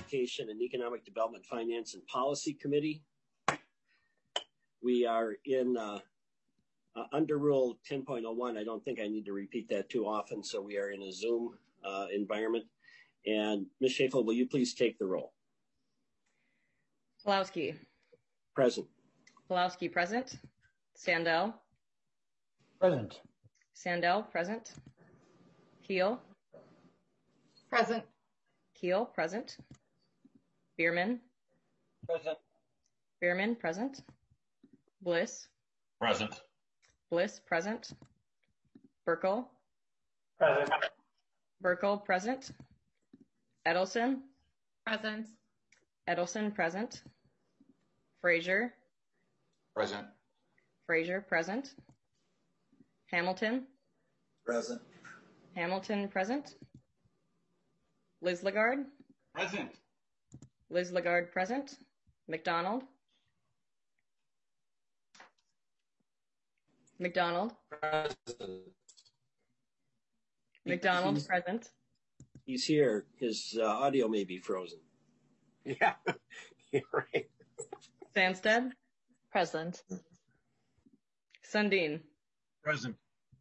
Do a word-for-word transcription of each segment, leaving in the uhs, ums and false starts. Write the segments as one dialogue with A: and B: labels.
A: Education and Economic Development, Finance and Policy Committee. We are in uh, uh, under Rule ten point oh one. I don't think I need to repeat that too often, so we are in a Zoom uh, environment. And Miz Schafel, will you please take the roll?
B: Pulowski.
A: Present.
B: Pulowski, present. Sandell.
C: Present.
B: Sandell, present. Keel.
D: Present.
B: Keel, present. Bierman.
C: Present.
B: Bierman, present. Bliss.
E: Present.
B: Bliss, present. Burkle.
C: Present.
B: Burkle, present. Edelson.
D: Present.
B: Edelson, present. Frazier.
E: Present.
B: Frazier, present. Hamilton.
F: Present.
B: Hamilton, present. Liz Lagarde.
E: Present.
B: Liz Lagarde, present. McDonald. McDonald.
F: Present.
B: McDonald,
A: He's,
B: present.
A: he's here. His uh, audio may be frozen.
F: Yeah, you're right.
B: Sandsted.
D: Present.
B: Sundin.
E: Present.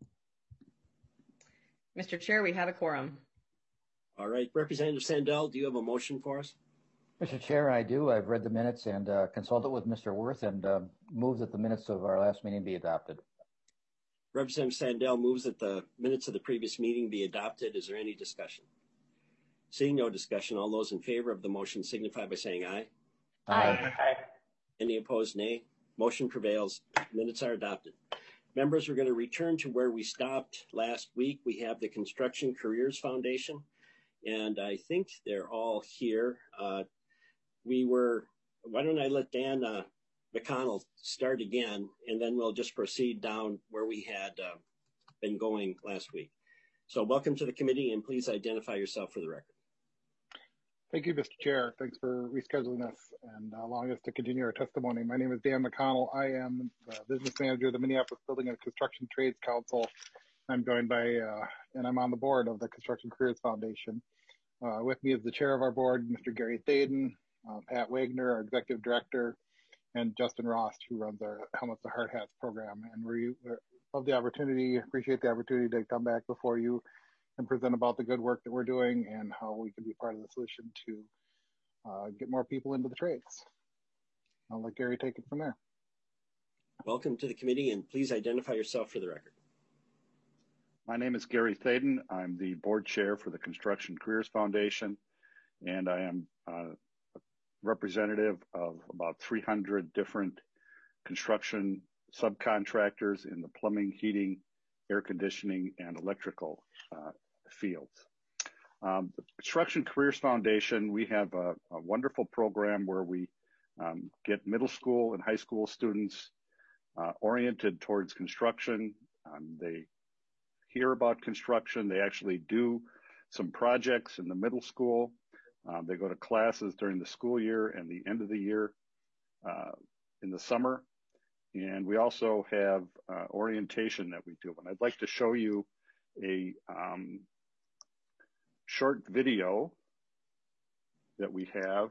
B: Mister Chair, we have a quorum.
A: All right. Representative Sandell, do you have a motion for us?
C: Mister Chair, I do. I've read the minutes and uh, consulted with Mister Worth and uh, move that the minutes of our last meeting be adopted.
A: Representative Sandell moves that the minutes of the previous meeting be adopted. Is there any discussion? Seeing no discussion, all those in favor of the motion signify by saying aye.
D: Aye.
C: Aye.
A: Any opposed, nay. Motion prevails. Minutes are adopted. Members, we're going to return to where we stopped last week. We have the Construction Careers Foundation, and I think they're all here. Uh, we were, why don't I let Dan uh, McConnell start again, and then we'll just proceed down where we had uh, been going last week. So welcome to the committee, and please identify yourself for the record.
G: Thank you, Mister Chair. Thanks for rescheduling us and allowing us to continue our testimony. My name is Dan McConnell. I am the business manager of the Minneapolis Building and Construction Trades Council. I'm joined by, uh, and I'm on the board of the Construction Careers Foundation. Uh, with me is the chair of our board, Mister Gary Thaden, uh, Pat Wagner, our executive director, and Justin Ross, who runs our Helmets to Hard Hats program. And we love the opportunity, appreciate the opportunity to come back before you and present about the good work that we're doing and how we can be part of the solution to uh, get more people into the trades. I'll let Gary take it from there.
A: Welcome to the committee, and please identify yourself for the record.
H: My name is Gary Thaden. I'm the board chair for the Construction Careers Foundation, and I am uh, a representative of about three hundred different construction subcontractors in the plumbing, heating, air conditioning, and electrical uh, fields. Um, the Construction Careers Foundation, we have a, a wonderful program where we um, get middle school and high school students uh, oriented towards construction. Um, they hear about construction. They actually do some projects in the middle school. Um, they go to classes during the school year and the end of the year uh, in the summer. And we also have uh, orientation that we do. And I'd like to show you a um, short video that we have.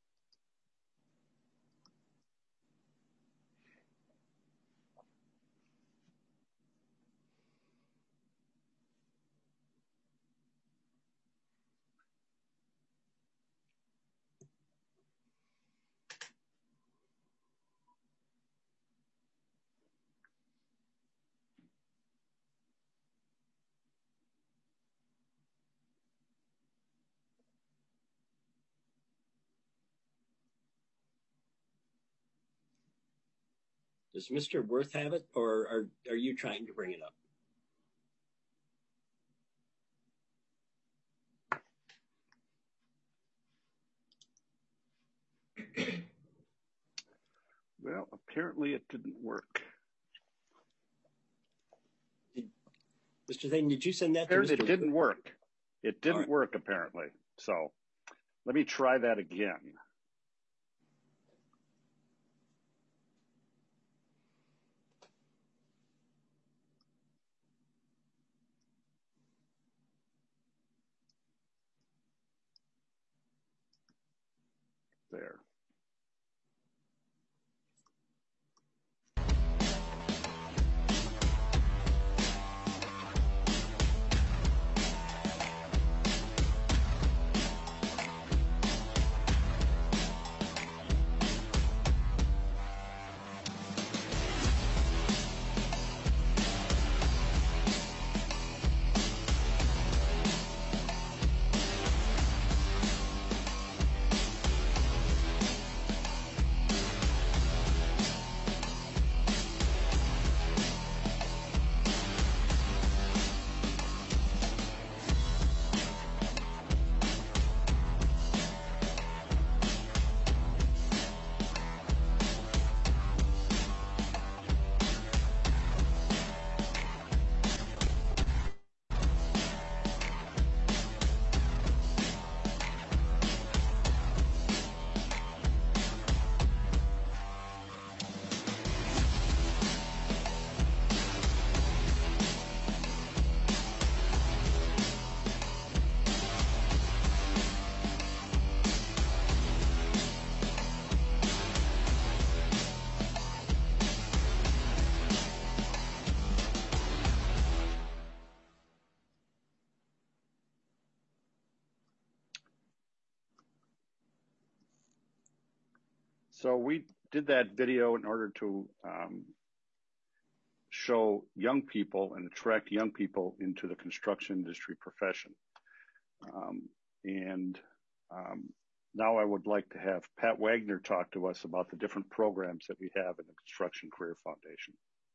A: Does Mister Worth have it, or are, are you trying to bring it up?
H: Well, apparently it didn't work.
A: Did, Mister Thaden, did you send that to Mister
H: It didn't work. It didn't
A: right.
H: work, apparently. So let me try that again. there. So we did that video in order to um, show young people and attract young people into the construction industry profession. Um, and um, now I would like to have Pat Wagner talk to us about the different programs that we have in the Construction Career Foundation.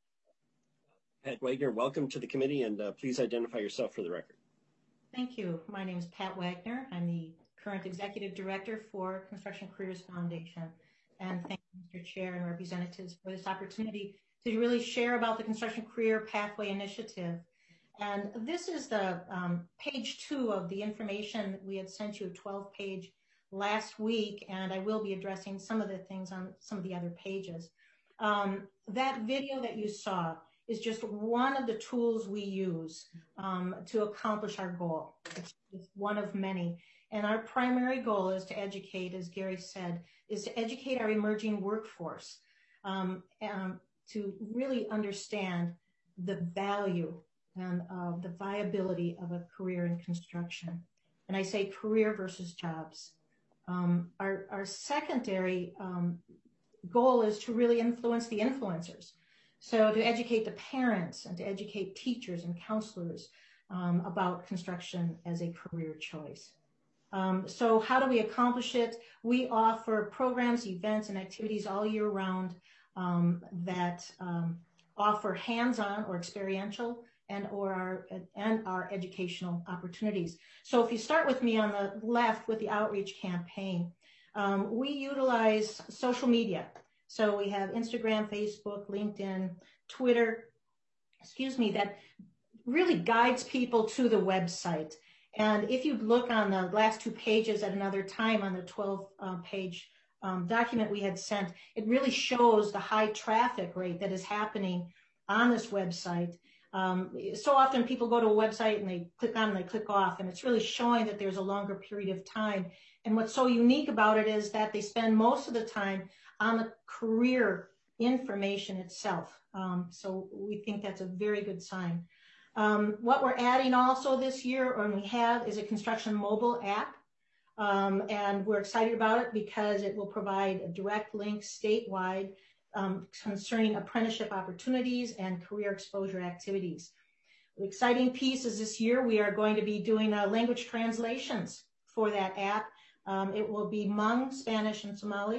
A: Pat Wagner, welcome to the committee, and uh, please identify yourself for the record.
I: Thank you. My name is Pat Wagner. I'm the current Executive Director for Construction Careers Foundation. And thank you, Mister Chair and representatives, for this opportunity to really share about the Construction Career Pathway Initiative. And this is the um, page two of the information we had sent you, a twelve page last week, and I will be addressing some of the things on some of the other pages. Um, that video that you saw is just one of the tools we use um, to accomplish our goal. It's just one of many. And our primary goal is to educate, as Gary said, is to educate our emerging workforce um, um, to really understand the value and uh, the viability of a career in construction. And I say career versus jobs. Um, our, our secondary um, goal is to really influence the influencers. So to educate the parents and to educate teachers and counselors um, about construction as a career choice. Um, so how do we accomplish it? We offer programs, events, and activities all year round um, that um, offer hands-on or experiential and or our and our educational opportunities. So if you start with me on the left with the outreach campaign, um, we utilize social media. So we have Instagram, Facebook, LinkedIn, Twitter, excuse me, that really guides people to the website. And if you look on the last two pages at another time on the twelve page um, document we had sent, it really shows the high traffic rate that is happening on this website. Um, so often people go to a website and they click on and they click off, and it's really showing that there's a longer period of time. And what's so unique about it is that they spend most of the time on the career information itself. Um, so we think that's a very good sign. Um, what we're adding also this year, or we have, is a construction mobile app. Um, and we're excited about it because it will provide a direct link statewide um, concerning apprenticeship opportunities and career exposure activities. The exciting piece is this year we are going to be doing uh, language translations for that app. Um, it will be Hmong, Spanish, and Somali.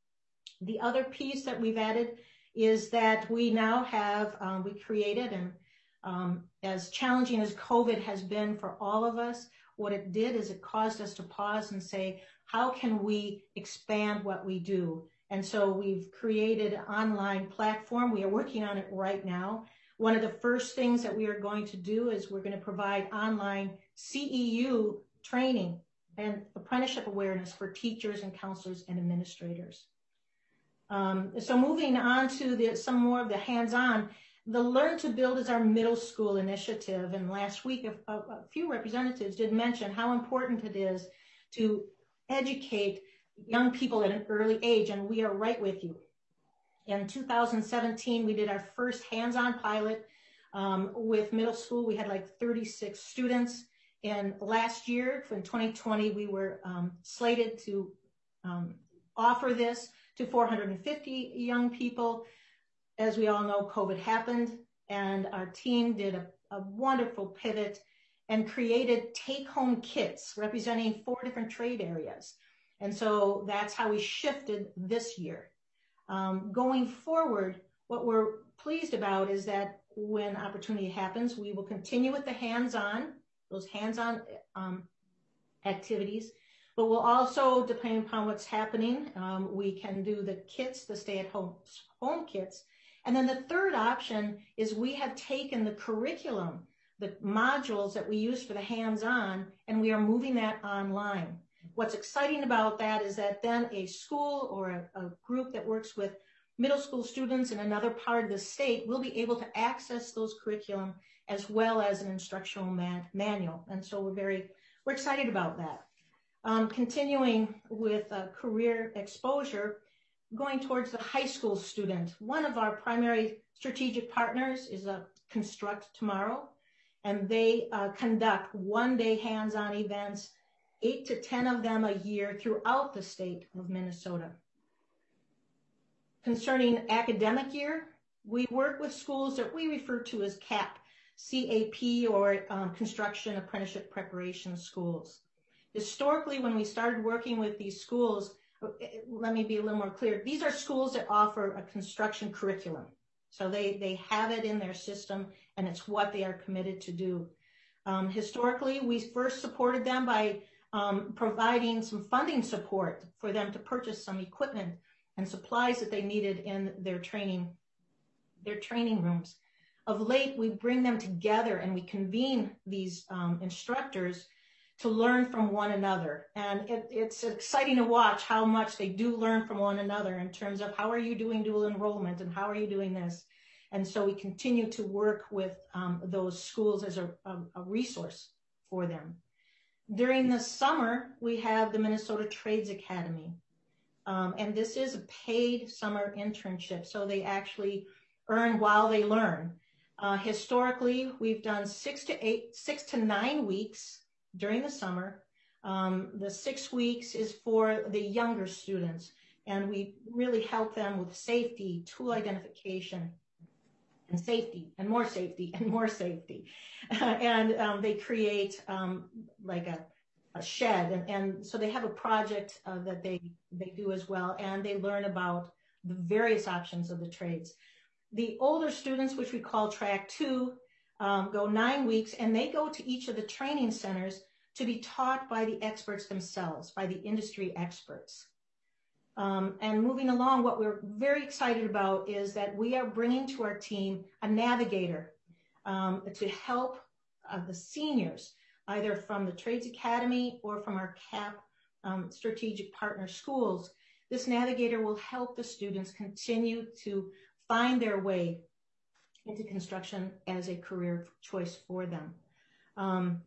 I: The other piece that we've added is that we now have, um, we created, and um, as challenging as COVID has been for all of us, what it did is it caused us to pause and say, how can we expand what we do? And so we've created an online platform. We are working on it right now. One of the first things that we are going to do is we're going to provide online C E U training and apprenticeship awareness for teachers and counselors and administrators. Um, so moving on to the, some more of the hands-on, the Learn to Build is our middle school initiative. And last week, a, a few representatives did mention how important it is to educate young people at an early age, and we are right with you. In two thousand seventeen, we did our first hands-on pilot um, with middle school. We had like thirty-six students. And last year, in twenty twenty, we were um, slated to um, offer this to four hundred fifty young people. As we all know, COVID happened, and our team did a, a wonderful pivot and created take-home kits representing four different trade areas. And so that's how we shifted this year. Um, going forward, what we're pleased about is that when opportunity happens, we will continue with the hands-on, those hands-on um, activities, but we'll also, depending upon what's happening, um, we can do the kits, the stay-at-home home kits. And then the third option is we have taken the curriculum, the modules that we use for the hands-on, and we are moving that online. What's exciting about that is that then a school or a, a group that works with middle school students in another part of the state will be able to access those curriculum as well as an instructional man manual. And so we're very, we're excited about that. Um, continuing with uh, career exposure, going towards the high school student, one of our primary strategic partners is a Construct Tomorrow, and they uh, conduct one-day hands-on events, eight to ten of them a year throughout the state of Minnesota. Concerning academic year, we work with schools that we refer to as C A P, C A P, or um, Construction Apprenticeship Preparation Schools. Historically, when we started working with these schools, let me be a little more clear. These are schools that offer a construction curriculum. So they, they have it in their system, and it's what they are committed to do. Um, historically, we first supported them by um, providing some funding support for them to purchase some equipment and supplies that they needed in their training, their training rooms. Of late, we bring them together and we convene these um, instructors to learn from one another. And it, it's exciting to watch how much they do learn from one another in terms of how are you doing dual enrollment and how are you doing this. And so we continue to work with um, those schools as a, a, a resource for them. During the summer, we have the Minnesota Trades Academy. Um, and this is a paid summer internship, so they actually earn while they learn. Uh, historically, we've done six to eight, six to nine weeks during the summer. Um, the six weeks is for the younger students, and we really help them with safety, tool identification, and safety, and more safety, and more safety. and um, they create um, like a, a shed, and, and so they have a project uh, that they, they do as well, and they learn about the various options of the trades. The older students, which we call track two, um, go nine weeks, and they go to each of the training centers to be taught by the experts themselves, by the industry experts. Um, and moving along, what we're very excited about is that we are bringing to our team a navigator um, to help uh, the seniors, either from the Trades Academy or from our C A P um, strategic partner schools. This navigator will help the students continue to find their way into construction as a career choice for them. Um,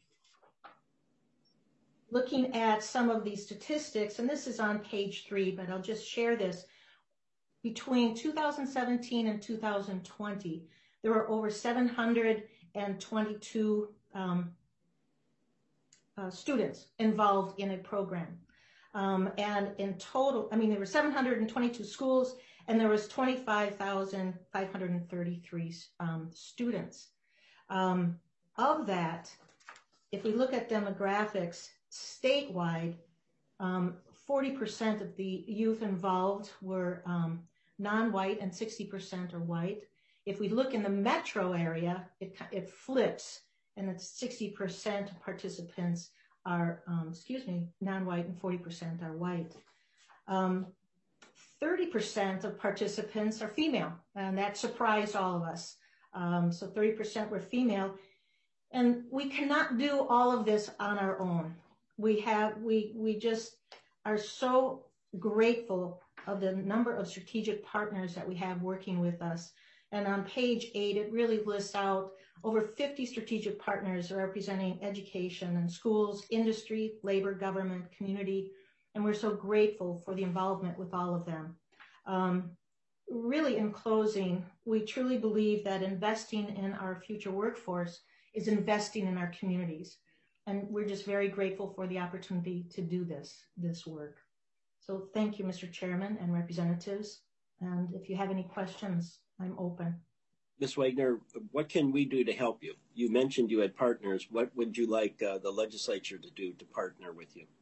I: looking at some of these statistics, and this is on page three, but I'll just share this. Between two thousand seventeen and two thousand twenty, there were over seven hundred twenty-two um, uh, students involved in a program. Um, and in total, I mean, there were seven hundred twenty-two schools, and there was twenty-five thousand five hundred thirty-three um, students. Um, of that, if we look at demographics statewide, um, forty percent of the youth involved were um, non-white and sixty percent are white. If we look in the metro area, it, it flips, and it's sixty percent of participants are, um, excuse me, non-white and forty percent are white. Um, thirty percent of participants are female, and that surprised all of us. Um, so thirty percent were female, and we cannot do all of this on our own. We have, we, we just are so grateful of the number of strategic partners that we have working with us. And on page eight, it really lists out over fifty strategic partners representing education and schools, industry, labor, government, community, and we're so grateful for the involvement with all of them. Um, really, in closing, we truly believe that investing in our future workforce is investing in our communities. And we're just very grateful for the opportunity to do this, this work. So thank you, Mister Chairman and representatives. And if you have any questions, I'm open.
A: Miz Wagner, what can we do to help you? You mentioned you had partners. What would you like uh, the legislature to do to partner with you?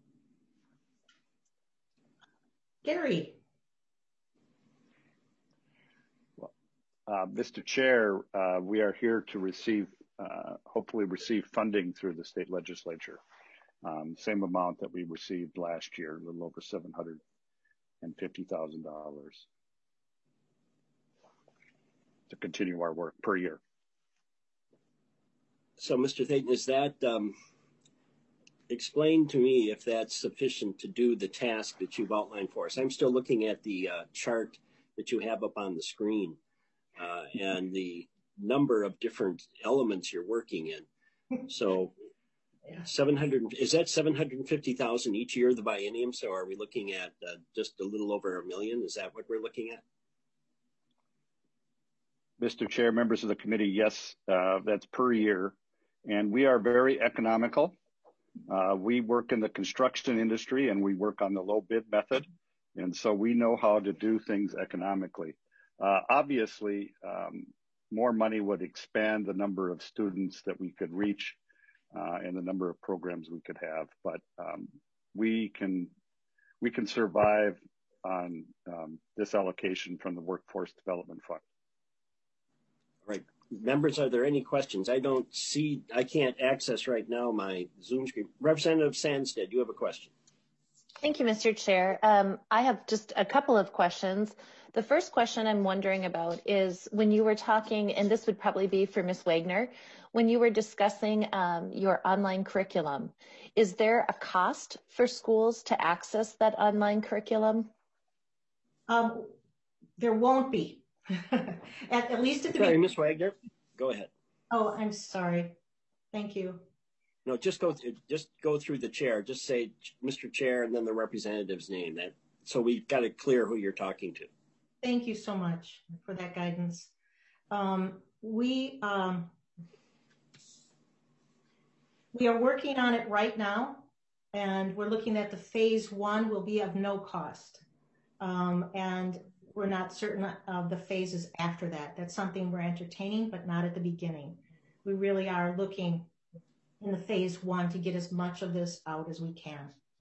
I: Gary.
H: Well, uh, Mister Chair, uh, we are here to receive, uh, hopefully receive funding through the state legislature. Um, same amount that we received last year, a little over seven hundred fifty thousand dollars to continue our work per year.
A: So, Mister Thayton, is that, um, explain to me if that's sufficient to do the task that you've outlined for us. I'm still looking at the uh, chart that you have up on the screen uh, and the number of different elements you're working in. So seven hundred, is that seven hundred fifty thousand each year, the biennium? So are we looking at uh, just a little over a million? Is that what we're looking at?
H: Mister Chair, members of the committee, yes, uh, that's per year. And we are very economical. Uh, we work in the construction industry and we work on the low bid method. And so we know how to do things economically. Uh, obviously, um, more money would expand the number of students that we could reach uh, and the number of programs we could have. But um, we can we can survive on um, this allocation from the Workforce Development Fund.
A: All right. Members, are there any questions? I don't see, I can't access right now my Zoom screen. Representative Sandstead, you have a question.
D: Thank you, Mister Chair. Um, I have just a couple of questions. The first question I'm wondering about is when you were talking, and this would probably be for Miz Wagner, when you were discussing um, your online curriculum, is there a cost for schools to access that online curriculum?
I: Um, there won't be. at, at least at the
A: Sorry, Miz Wagner, go ahead.
I: Oh, I'm sorry. Thank you.
A: No, just go th- just go through the chair. Just say Mister Chair and then the representative's name. That so we've got it clear who you're talking to.
I: Thank you so much for that guidance. Um, we um, we are working on it right now, and we're looking at the phase one will be of no cost, um, and we're not certain of the phases after that. That's something we're entertaining, but not at the beginning. We really are looking in the phase one to get as much of this out as we can.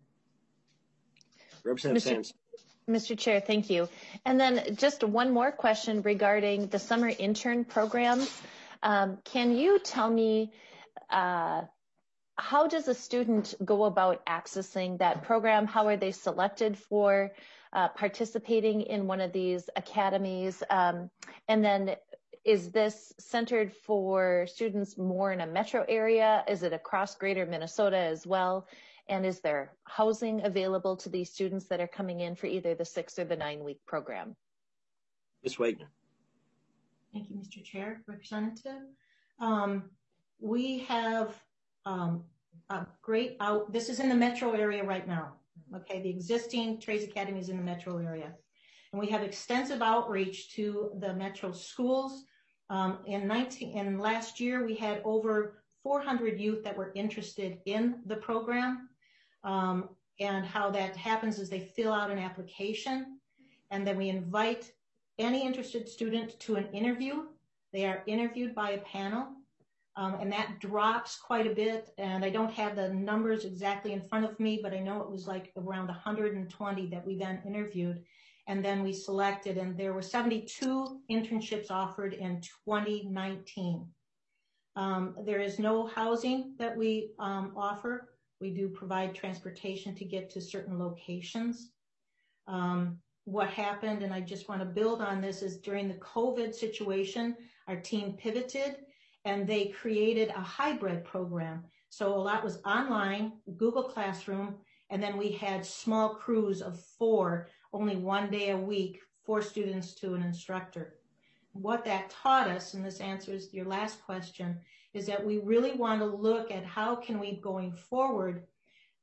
A: Representative Sands.
D: Mister Chair, thank you. And then just one more question regarding the summer intern programs. Um, can you tell me uh, how does a student go about accessing that program? How are they selected for uh, participating in one of these academies? Um, and then is this centered for students more in a metro area? Is it across greater Minnesota as well? And is there housing available to these students that are coming in for either the six or the nine week program?
A: Miz Wagner.
I: Thank you, Mister Chair, Representative. Um, we have um, a great out, this is in the metro area right now. Okay, the existing Trades Academy is in the metro area. And we have extensive outreach to the metro schools. Um, in, nineteen, in last year, we had over four hundred youth that were interested in the program. Um, and how that happens is they fill out an application, and then we invite any interested student to an interview. They are interviewed by a panel, um, and that drops quite a bit. And I don't have the numbers exactly in front of me, but I know it was like around one hundred twenty that we then interviewed. And then we selected, and there were seventy-two internships offered in twenty nineteen. Um, there is no housing that we um, offer. We do provide transportation to get to certain locations. Um, what happened, and I just want to build on this, is during the COVID situation, our team pivoted and they created a hybrid program. So a lot was online, Google Classroom, and then we had small crews of four, only one day a week, four students to an instructor. What that taught us, and this answers your last question, is that we really want to look at how can we, going forward,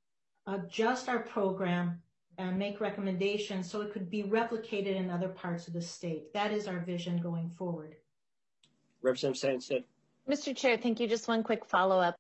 I: adjust our program and make recommendations so it could be replicated in other parts of the state. That is our vision going forward.
A: Representative Sandstead.
D: Mister Chair, thank you. Just one quick follow-up.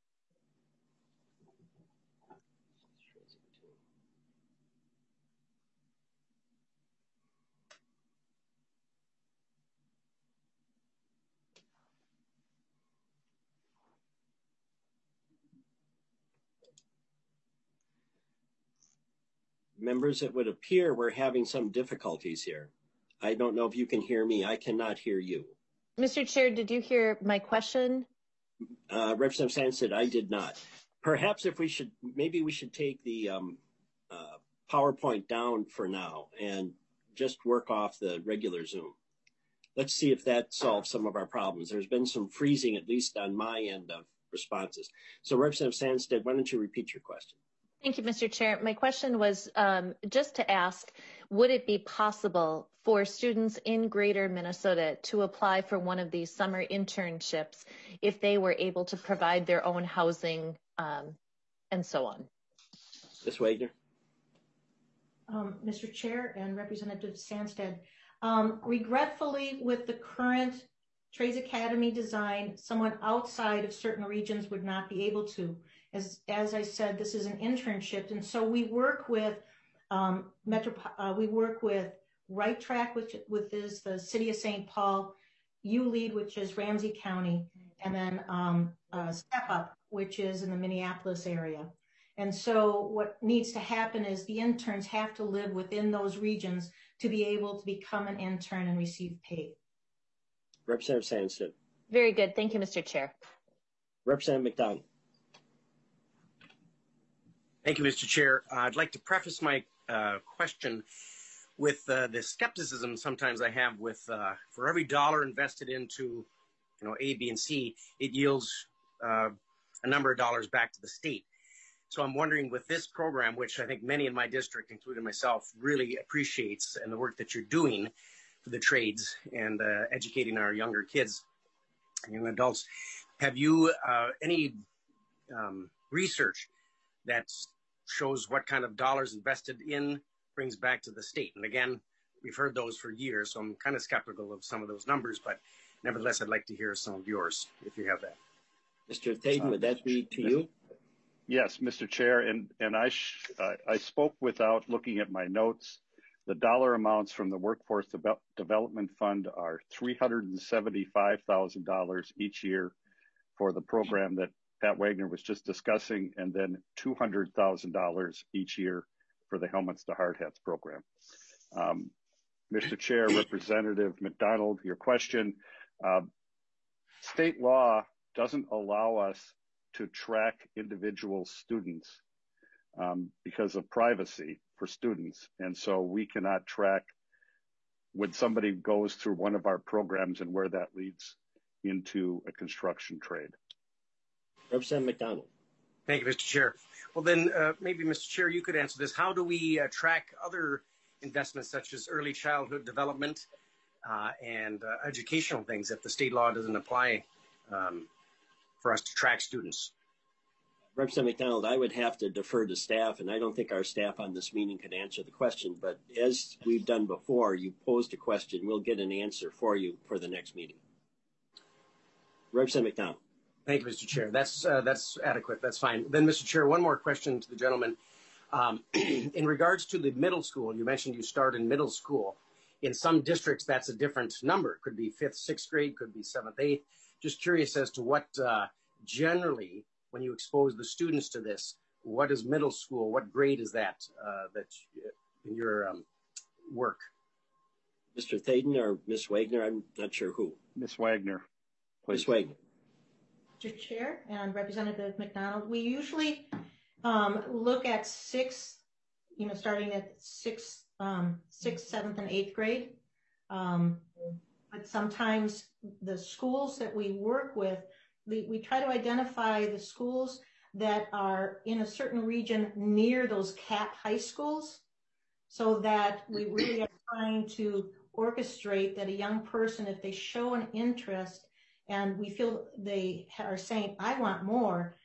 A: Members, it would appear we're having some difficulties here. I don't know if you can hear me. I cannot hear you.
D: Mister Chair, did you hear my question?
A: Uh, Representative Sandstead, I did not. Perhaps if we should, maybe we should take the um, uh, PowerPoint down for now and just work off the regular Zoom. Let's see if that solves some of our problems. There's been some freezing, at least on my end of responses. So Representative Sandstead, why don't you repeat your question?
D: Thank you, Mister Chair. My question was um, just to ask, would it be possible for students in Greater Minnesota to apply for one of these summer internships if they were able to provide their own housing um, and so on?
A: Miz Wagner.
I: Um, Mister Chair and Representative Sandstead, um, regretfully, with the current Trades Academy design, someone outside of certain regions would not be able to. As, as I said, this is an internship, and so we work with um, Metro, uh, we work with Right Track, which, which is the city of Saint Paul, U Lead, which is Ramsey County, and then um, uh, Step Up, which is in the Minneapolis area. And so what needs to happen is the interns have to live within those regions to be able to become an intern and receive pay.
A: Representative Sandstead.
D: Very good. Thank you, Mister Chair.
A: Representative McDonald.
J: Thank you, Mister Chair. Uh, I'd like to preface my uh, question with uh, the skepticism sometimes I have with uh, for every dollar invested into, you know, A, B, and C, it yields uh, a number of dollars back to the state. So I'm wondering with this program, which I think many in my district, including myself, really appreciates, and the work that you're doing for the trades and uh, educating our younger kids and young adults, have you uh, any um, research that shows what kind of dollars invested in brings back to the state? And again, we've heard those for years, so I'm kind of skeptical of some of those numbers, but nevertheless, I'd like to hear some of yours, if you have that.
A: Mister Thayden, would that be to you?
H: Yes, Mister Chair, and, and I, sh uh, I spoke without looking at my notes. The dollar amounts from the Workforce De Development Fund are three hundred seventy-five thousand dollars each year for the program that Pat Wagner was just discussing, and then two hundred thousand dollars each year for the Helmets to Hard Hats program. Um, Mister Chair, Representative McDonald, your question, uh, state law doesn't allow us to track individual students um, because of privacy for students. And so we cannot track when somebody goes through one of our programs and where that leads into a construction trade.
A: Representative McDonald.
J: Thank you, Mister Chair. Well, then uh, maybe, Mister Chair, you could answer this. How do we uh, track other investments such as early childhood development uh, and uh, educational things if the state law doesn't apply um, for us to track students?
A: Representative McDonald, I would have to defer to staff, and I don't think our staff on this meeting could answer the question. But as we've done before, you posed a question, we'll get an answer for you for the next meeting. Representative McDonald.
J: Thank you, Mister Chair. That's uh, that's adequate. That's fine. Then, Mister Chair, one more question to the gentleman. Um, in regards to the middle school, you mentioned you start in middle school. In some districts, that's a different number. It could be fifth, sixth grade, could be seventh, eighth. Just curious as to what uh, generally, when you expose the students to this, what is middle school? What grade is that uh, that in your um, work?
A: Mister Thayden or Miz Wagner? I'm not sure who.
H: Miz Wagner, please.
A: Miz Wagner.
I: Mister Chair and Representative McDonald, we usually um, look at sixth, you know, starting at sixth, um, sixth, seventh, and eighth grade. Um, but sometimes the schools that we work with, we, we try to identify the schools that are in a certain region near those CAP high schools, so that we really are trying to orchestrate that a young person, if they show an interest and we feel they are saying, I want more,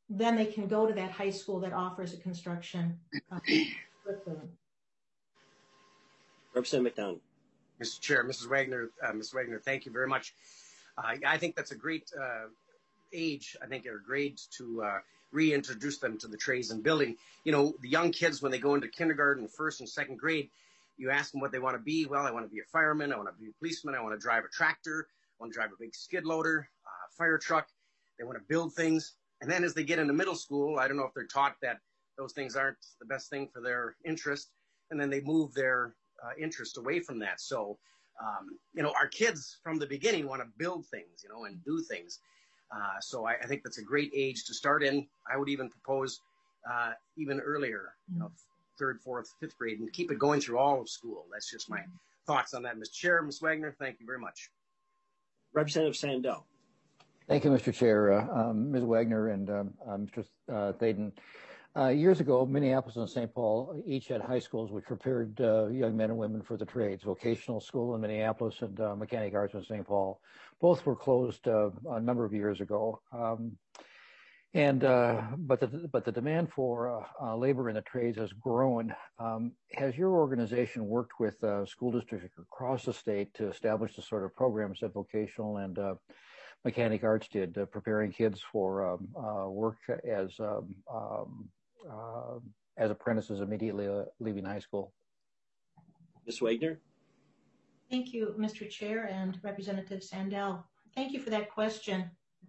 I: then they can go to that high school that offers a construction uh, curriculum.
A: Representative McDonald.
J: Mister Chair, Missus Wagner, uh, Miz Wagner, thank you very much. Uh, I think that's a great uh, age, I think, or grade to uh, reintroduce them to the trades and building. You know, the young kids, when they go into kindergarten, first and second grade, you ask them what they want to be. Well, I want to be a fireman. I want to be a policeman. I want to drive a tractor. I want to drive a big skid loader, uh, fire truck. They want to build things. And then as they get into middle school, I don't know if they're taught that those things aren't the best thing for their interest. And then they move their uh, interest away from that. So, um, you know, our kids from the beginning want to build things, you know, and do things. Uh, so I, I think that's a great age to start in. I would even propose uh, even earlier, you know, third, fourth, fifth grade, and keep it going through all of school. That's just my thoughts on that, Mister Chair. Miz Wagner, thank you very much.
A: Representative Sandell.
C: Thank you, Mister Chair. Uh, um, Miz Wagner and um, uh, Mister Uh, Thaden. Uh, years ago, Minneapolis and Saint Paul each had high schools which prepared uh, young men and women for the trades. Vocational School in Minneapolis and uh, Mechanic Arts in Saint Paul. Both were closed uh, a number of years ago. Um, and uh, but the but the demand for uh, uh, labor in the trades has grown. Um, has your organization worked with uh, school districts across the state to establish the sort of programs that Vocational and uh, Mechanic Arts did, uh, preparing kids for um, uh, work as um, um, uh, as apprentices immediately uh, leaving high school?
A: Miz Wagner.
I: Thank you, Mister Chair and Representative Sandell. Thank you for that question.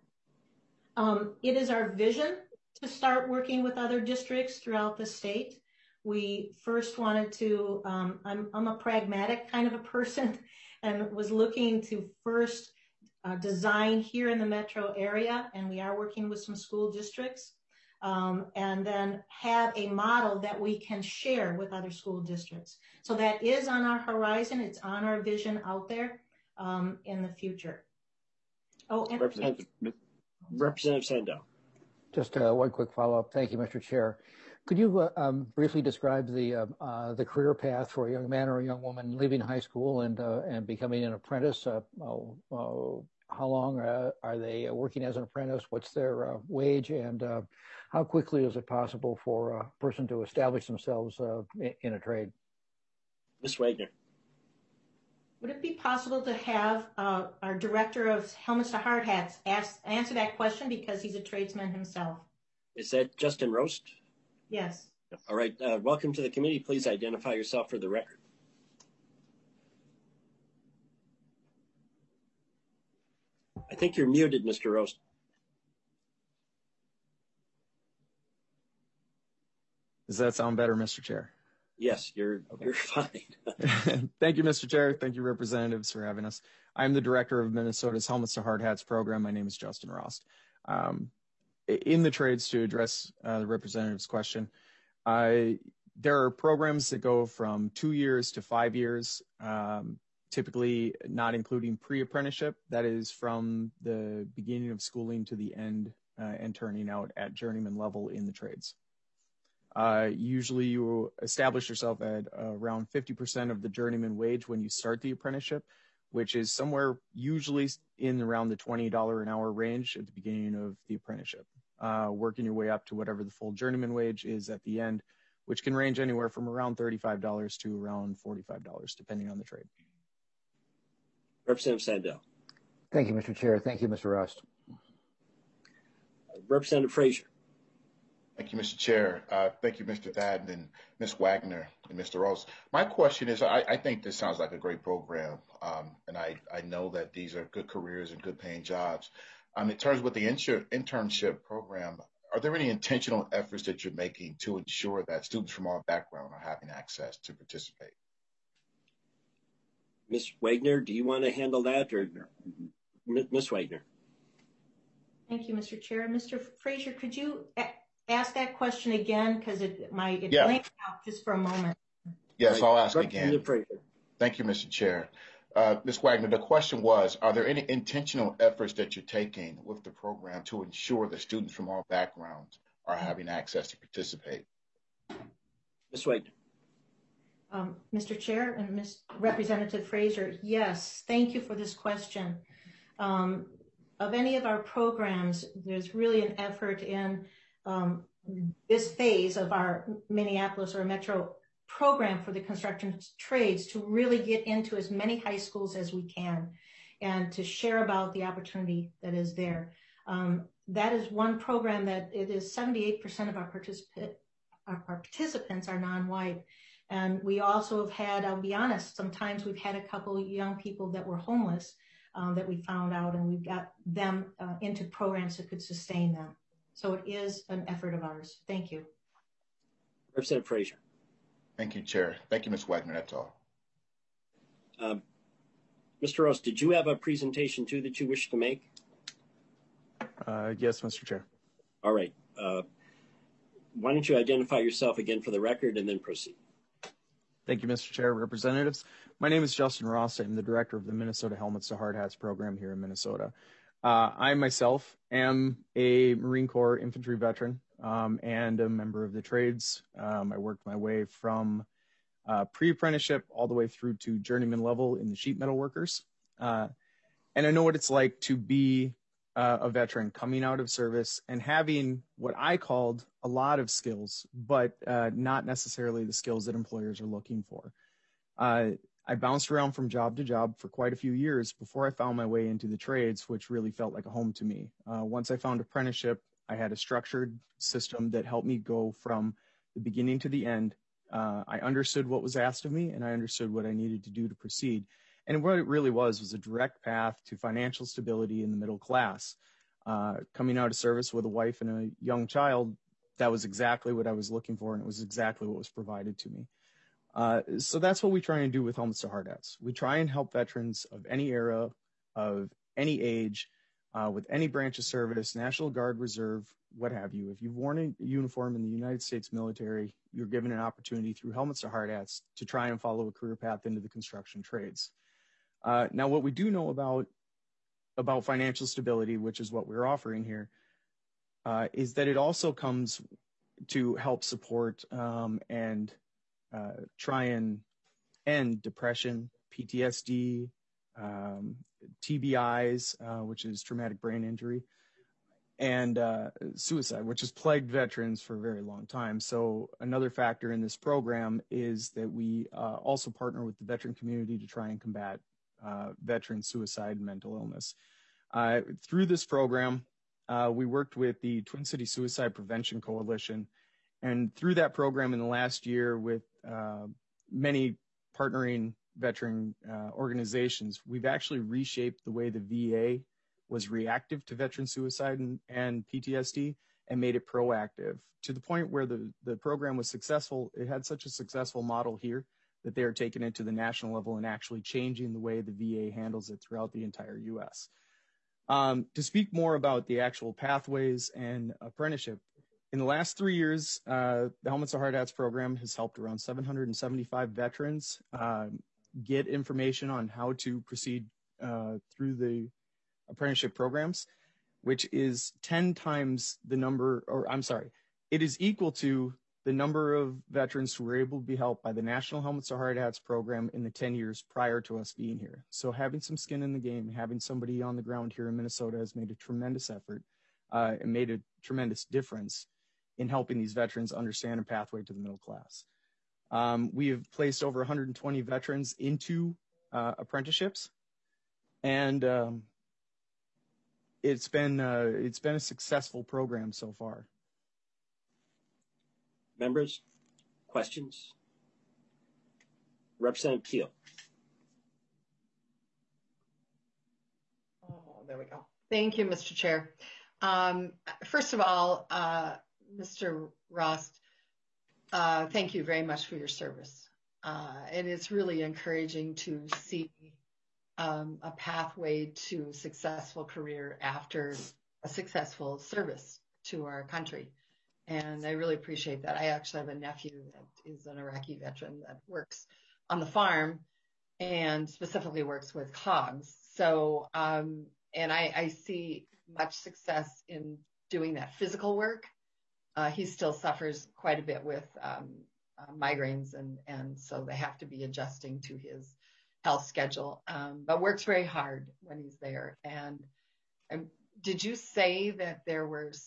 I: Um, it is our vision to start working with other districts throughout the state. We first wanted to, um, I'm, I'm a pragmatic kind of a person and was looking to first uh, design here in the metro area, and we are working with some school districts, um, and then have a model that we can share with other school districts. So that is on our horizon. It's on our vision out there um, in the future. Oh, and
A: Representative, Representative Sandell.
C: Just uh, one quick follow-up. Thank you, Mister Chair. Could you uh, um, briefly describe the uh, uh, the career path for a young man or a young woman leaving high school and uh, and becoming an apprentice? Uh, uh, how long uh, are they working as an apprentice? What's their uh, wage? And uh, how quickly is it possible for a person to establish themselves uh, in, in a trade?
A: Miz Wagner.
I: Would it be possible to have uh, our director of Helmets to Hard Hats ask, answer that question, because he's a tradesman himself?
A: Is that Justin Roast?
I: Yes.
A: All right. Uh, welcome to the committee. Please identify yourself for the record. I think you're muted, Mister Roast.
K: Does that sound better, Mister Chair?
A: Yes, you're okay. You're fine.
K: Thank you, Mister Chair. Thank you, representatives, for having us. I'm the director of Minnesota's Helmets to Hard Hats program. My name is Justin Rost. Um, in the trades, to address uh, the representative's question, uh, there are programs that go from two years to five years, um, typically not including pre-apprenticeship. That is from the beginning of schooling to the end uh, and turning out at journeyman level in the trades. Uh, usually you establish yourself at uh, around fifty percent of the journeyman wage when you start the apprenticeship, which is somewhere usually in around the twenty dollars an hour range at the beginning of the apprenticeship, uh, working your way up to whatever the full journeyman wage is at the end, which can range anywhere from around thirty-five dollars to around forty-five dollars, depending on the trade.
A: Representative Sandell.
C: Thank you, Mister Chair. Thank you, Mister Rost.
A: Uh, Representative Frazier.
L: Thank you, Mister Chair. Uh, thank you, Mister Thaden and Miz Wagner and Mister Rose. My question is, I, I think this sounds like a great program, um, and I, I know that these are good careers and good paying jobs. Um, in terms with the inter- internship program, are there any intentional efforts that you're making to ensure that students from all backgrounds are having access to participate?
A: Miz Wagner, do you want to handle that, or Miz Wagner?
I: Thank you, Mister Chair. Mister Frazier, could you ask that question again, because it my it
L: yeah.
I: blanked out just for a moment.
L: Yes,
A: right.
L: I'll ask again. Thank you, Mister Chair. Uh, Miz Wagner, the question was, are there any intentional efforts that you're taking with the program to ensure that students from all backgrounds are having access to participate?
A: Miz Wagner.
I: Um, Mister Chair and Miz Representative Frazier, yes, thank you for this question. Um, of any of our programs, there's really an effort in um, this phase of our Minneapolis or Metro program for the construction trades to really get into as many high schools as we can and to share about the opportunity that is there. Um, that is one program that it is seventy-eight percent of our, particip- our participants are non-white. And we also have had, I'll be honest, sometimes we've had a couple young people that were homeless um, that we found out, and we've got them uh, into programs that could sustain them. So it is an effort of ours. Thank you.
A: Representative Frazier.
L: Thank you, Chair. Thank you, Miz Wagner. That's all.
A: Um, Mister Rose, did you have a presentation too that you wish to make?
K: Uh, yes, Mister Chair.
A: All right. Uh, why don't you identify yourself again for the record and then proceed?
K: Thank you, Mister Chair, representatives. My name is Justin Ross. I'm the director of the Minnesota Helmets to Hard Hats program here in Minnesota. Uh, I myself am a Marine Corps infantry veteran um, and a member of the trades. Um, I worked my way from uh, pre-apprenticeship all the way through to journeyman level in the sheet metal workers. Uh, and I know what it's like to be uh, a veteran coming out of service and having what I called a lot of skills, but uh, not necessarily the skills that employers are looking for. Uh, I bounced around from job to job for quite a few years before I found my way into the trades, which really felt like a home to me. Uh, once I found apprenticeship, I had a structured system that helped me go from the beginning to the end. Uh, I understood what was asked of me, and I understood what I needed to do to proceed. And what it really was was a direct path to financial stability in the middle class. Uh, coming out of service with a wife and a young child, that was exactly what I was looking for, and it was exactly what was provided to me. Uh, so that's what we try and do with Helmets to Hard Hats. We try and help veterans of any era, of any age, uh, with any branch of service, National Guard, Reserve, what have you. If you've worn a uniform in the United States military, you're given an opportunity through Helmets to Hard Hats to try and follow a career path into the construction trades. Uh, now, what we do know about, about financial stability, which is what we're offering here, uh, is that it also comes to help support um, and Uh, try and end depression, P T S D, um, T B Is, uh, which is traumatic brain injury, and uh, suicide, which has plagued veterans for a very long time. So another factor in this program is that we uh, also partner with the veteran community to try and combat uh, veteran suicide and mental illness. Uh, through this program, uh, we worked with the Twin Cities Suicide Prevention Coalition. And through that program in the last year with uh, many partnering veteran uh, organizations, we've actually reshaped the way the V A was reactive to veteran suicide and, and P T S D and made it proactive to the point where the, the program was successful. It had such a successful model here that they are taking it to the national level and actually changing the way the V A handles it throughout the entire U S. Um, to speak more about the actual pathways and apprenticeship, in the last three years, uh, the Helmets to Hard Hats program has helped around seven hundred seventy-five veterans uh, get information on how to proceed uh, through the apprenticeship programs, which is ten times the number, or I'm sorry, it is equal to the number of veterans who were able to be helped by the National Helmets to Hard Hats program in the ten years prior to us being here. So having some skin in the game, having somebody on the ground here in Minnesota has made a tremendous effort uh, and made a tremendous difference in helping these veterans understand a pathway to the middle class. Um, we have placed over one hundred twenty veterans into uh, apprenticeships, and um, it's been uh, it's been a successful program so far.
A: Members, questions? Representative Keel.
M: Oh, there we go. Thank you, Mister Chair. Um, first of all, uh, Mister Ross, uh, thank you very much for your service. Uh, and it's really encouraging to see um, a pathway to successful career after a successful service to our country. And I really appreciate that. I actually have a nephew that is an Iraqi veteran that works on the farm and specifically works with hogs. So, um, and I, I see much success in doing that physical work. Uh, he still suffers quite a bit with um, uh, migraines, and, and so they have to be adjusting to his health schedule, um, but works very hard when he's there. And um, did you say that there were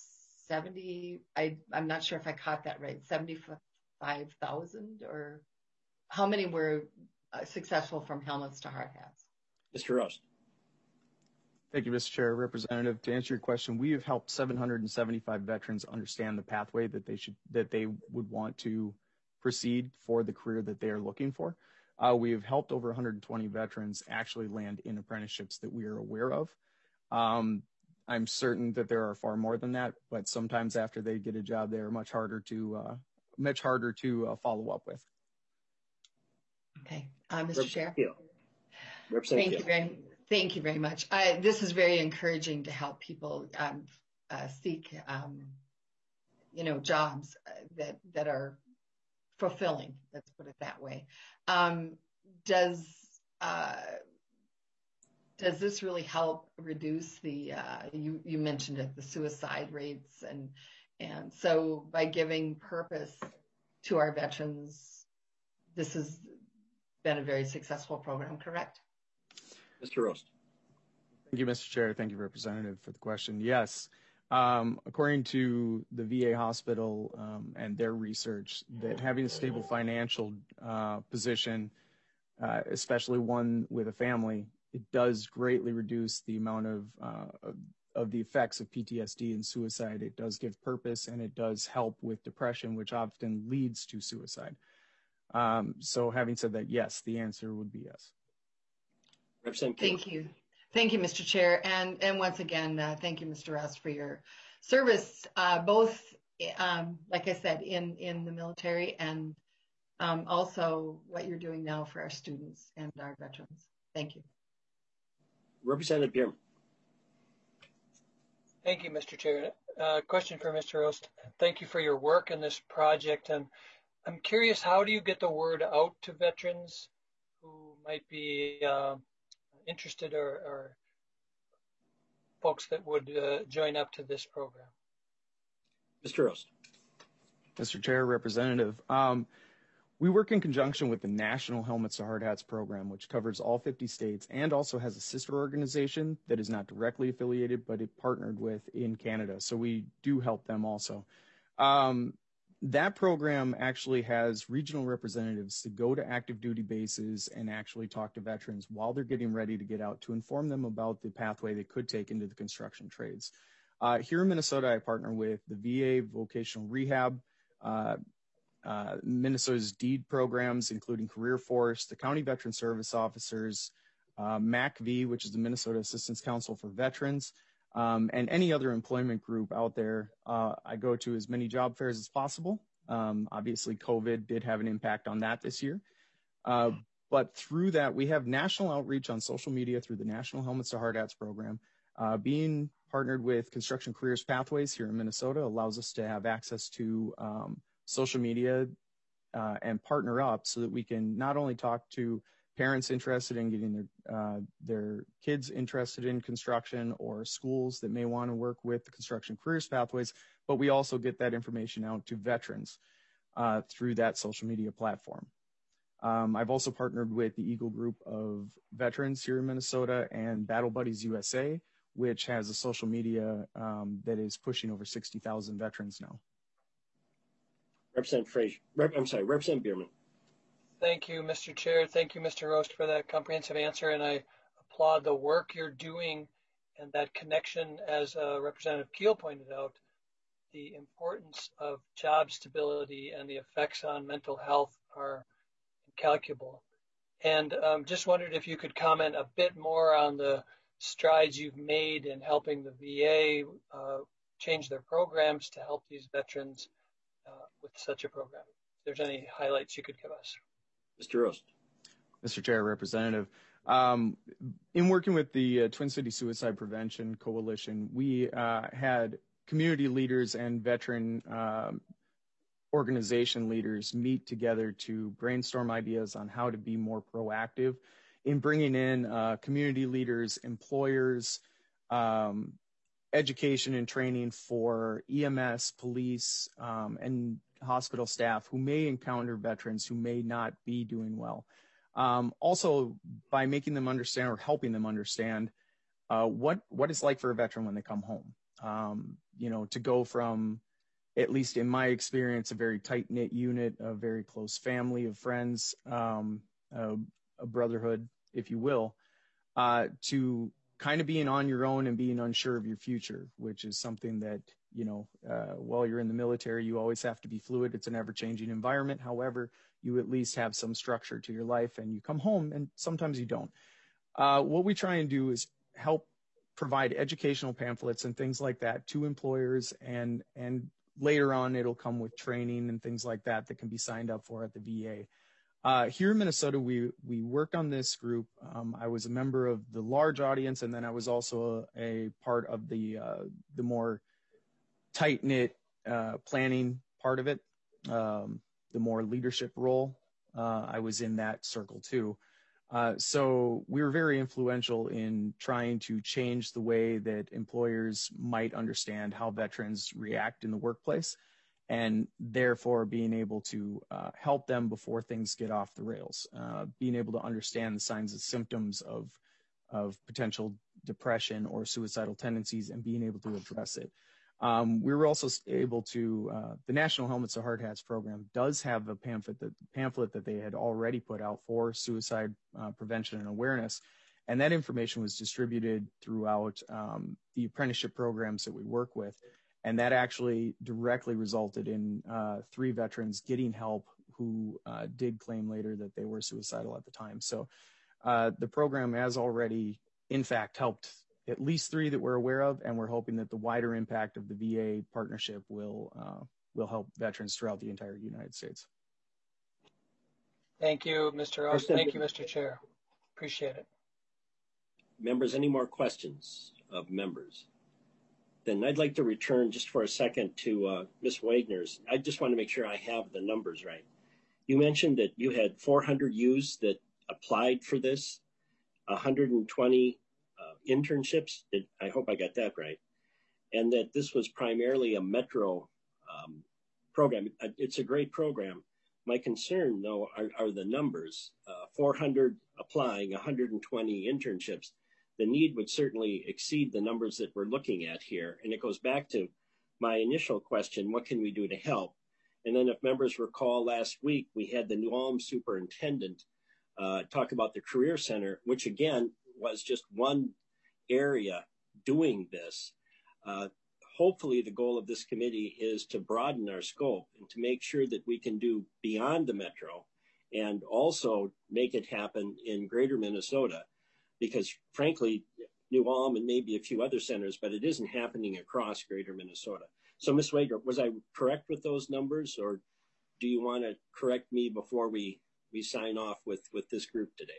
M: seventy, I, I'm not sure if I caught that right, seventy-five thousand, or how many were uh, successful from helmets to hard hats?
A: Mister Rost.
K: Thank you, Mister Chair. Representative, to answer your question, we have helped seven hundred seventy-five veterans understand the pathway that they should, that they would want to proceed for the career that they are looking for. Uh, we have helped over one hundred twenty veterans actually land in apprenticeships that we are aware of. Um, I'm certain that there are far more than that, but sometimes after they get a job, they are much harder to uh, much harder to uh, follow up with.
M: Okay, uh, Mister Chair.
A: Representative
M: Thank you very, thank you very much. I, this is very encouraging to help people um, uh, seek, um, you know, jobs that that are fulfilling. Let's put it that way. Um, does uh, does this really help reduce the? Uh, you you mentioned it, the suicide rates, and and so by giving purpose to our veterans, this has been a very successful program, correct?
A: Mister Rost.
K: Thank you, Mister Chair. Thank you, Representative, for the question. Yes. Um, according to the V A hospital um, and their research, that having a stable financial uh, position, uh, especially one with a family, it does greatly reduce the amount of, uh, of of the effects of P T S D and suicide. It does give purpose, and it does help with depression, which often leads to suicide. Um, so having said that, yes, the answer would be yes.
M: Thank you. Thank you, Mister Chair. And, and once again, uh, thank you, Mister Rost, for your service, uh, both, um, like I said, in, in the military and um, also what you're doing now for our students and our veterans. Thank you.
A: Representative Bierman.
N: Thank you, Mister Chair. Uh, question for Mister Rost. Thank you for your work in this project. And I'm curious, how do you get the word out to veterans who might be uh, interested, or, or folks that would uh, join up to this program?
A: Mister Rost.
K: Mister Chair, Representative, um, we work in conjunction with the National Helmets to Hard Hats program, which covers all fifty states and also has a sister organization that is not directly affiliated, but it partnered with in Canada. So we do help them also. Um, That program actually has regional representatives to go to active duty bases and actually talk to veterans while they're getting ready to get out, to inform them about the pathway they could take into the construction trades. Uh, here in Minnesota, I partner with the V A Vocational Rehab, uh, uh, Minnesota's DEED programs, including Career Force, the County Veteran Service Officers, uh, M A C V, which is the Minnesota Assistance Council for Veterans, Um, and any other employment group out there. uh, I go to as many job fairs as possible. Um, obviously, COVID did have an impact on that this year. Uh, but through that, we have national outreach on social media through the National Helmets to Hard Hats program. Uh, being partnered with Construction Careers Pathways here in Minnesota allows us to have access to um, social media uh, and partner up so that we can not only talk to parents interested in getting their uh, their kids interested in construction, or schools that may want to work with the Construction Careers Pathways, but we also get that information out to veterans uh, through that social media platform. Um, I've also partnered with the Eagle Group of Veterans here in Minnesota and Battle Buddies U S A, which has a social media um, that is pushing over sixty thousand veterans now.
A: Representative Frazier, Rep, I'm sorry, Representative Bierman.
N: Thank you, Mister Chair. Thank you, Mister Rost, for that comprehensive answer. And I applaud the work you're doing and that connection, as uh, Representative Keel pointed out, the importance of job stability and the effects on mental health are incalculable. And um, just wondered if you could comment a bit more on the strides you've made in helping the V A uh, change their programs to help these veterans uh, with such a program. If there's any highlights you could give us.
A: Mister Rost.
K: Mister Chair, Representative, um, in working with the uh, Twin City Suicide Prevention Coalition, we uh, had community leaders and veteran um, organization leaders meet together to brainstorm ideas on how to be more proactive in bringing in uh, community leaders, employers, um, education and training for E M S, police, um, and hospital staff who may encounter veterans who may not be doing well. Um, also, by making them understand or helping them understand uh, what, what it's like for a veteran when they come home. Um, you know, to go from, at least in my experience, a very tight-knit unit, a very close family of friends, um, a, a brotherhood, if you will, uh, to kind of being on your own and being unsure of your future, which is something that, you know, uh, while you're in the military, you always have to be fluid. It's an ever-changing environment. However, you at least have some structure to your life, and you come home and sometimes you don't. Uh, what we try and do is help provide educational pamphlets and things like that to employers, and, and later on it'll come with training and things like that that can be signed up for at the V A. Uh, here in Minnesota, we, we worked on this group. Um, I was a member of the large audience, and then I was also a, a part of the, uh, the more tight-knit uh, planning part of it, um, the more leadership role. Uh, I was in that circle too. Uh, so we were very influential in trying to change the way that employers might understand how veterans react in the workplace, and therefore being able to uh, help them before things get off the rails, uh, being able to understand the signs and symptoms of, of potential depression or suicidal tendencies and being able to address it. Um, we were also able to, uh, the National Helmets to Hard Hats program does have a pamphlet that, pamphlet that they had already put out for suicide uh, prevention and awareness. And that information was distributed throughout um, the apprenticeship programs that we work with. And that actually directly resulted in uh, three veterans getting help who uh, did claim later that they were suicidal at the time. So uh, the program has already, in fact, helped at least three that we're aware of, and we're hoping that the wider impact of the V A partnership will uh, will help veterans throughout the entire United States.
N: Thank you, Mister Ross. Thank you, Mister Chair. Appreciate it.
A: Members, any more questions of members? Then I'd like to return just for a second to uh, Miz Wagner's. I just want to make sure I have the numbers right. You mentioned that you had four hundred U's that applied for this, one hundred twenty uh, internships. Did, I hope I got that right. And that this was primarily a Metro um, program. It's a great program. My concern, though, are, are the numbers. Uh, four hundred applying, one hundred twenty internships. The need would certainly exceed the numbers that we're looking at here. And it goes back to my initial question, what can we do to help? And then if members recall last week, we had the New Ulm superintendent uh, talk about the Career Center, which again was just one area doing this. Uh, hopefully the goal of this committee is to broaden our scope and to make sure that we can do beyond the Metro and also make it happen in greater Minnesota. Because frankly, New Ulm and maybe a few other centers, but it isn't happening across greater Minnesota. So Miz Wagner, was I correct with those numbers, or do you want to correct me before we, we sign off with, with this group today?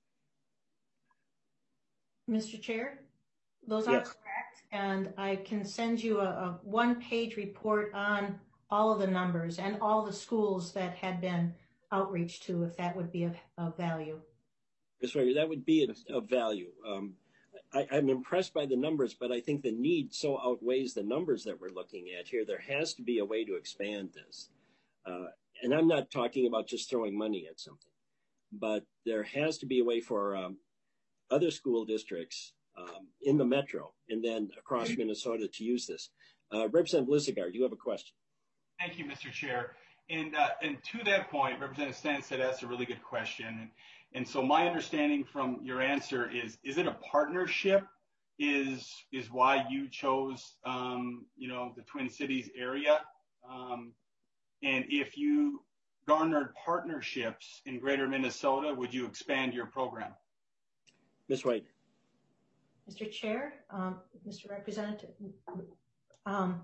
I: Mister Chair, those are
A: Yes.
I: correct, and I can send you a, a one-page report on all of the numbers and all the schools that had been outreach to, if that would be of, of value.
A: Miz Wagner, that would be of value. Um, I, I'm impressed by the numbers, but I think the need so outweighs the numbers that we're looking at here. There has to be a way to expand this. Uh, and I'm not talking about just throwing money at something, but there has to be a way for um, other school districts um, in the Metro and then across Minnesota to use this. Uh, Representative Lisagard, you have a question.
E: Thank you, Mister Chair. And, uh, and to that point, Representative Stanstead asked a really good question. And, and so my understanding from your answer is, is it a partnership is, is why you chose, um, you know, the Twin Cities area? Um, and if you garnered partnerships in greater Minnesota, would you expand your program?
A: Miz White.
I: Mister Chair, um, Mister Representative, um,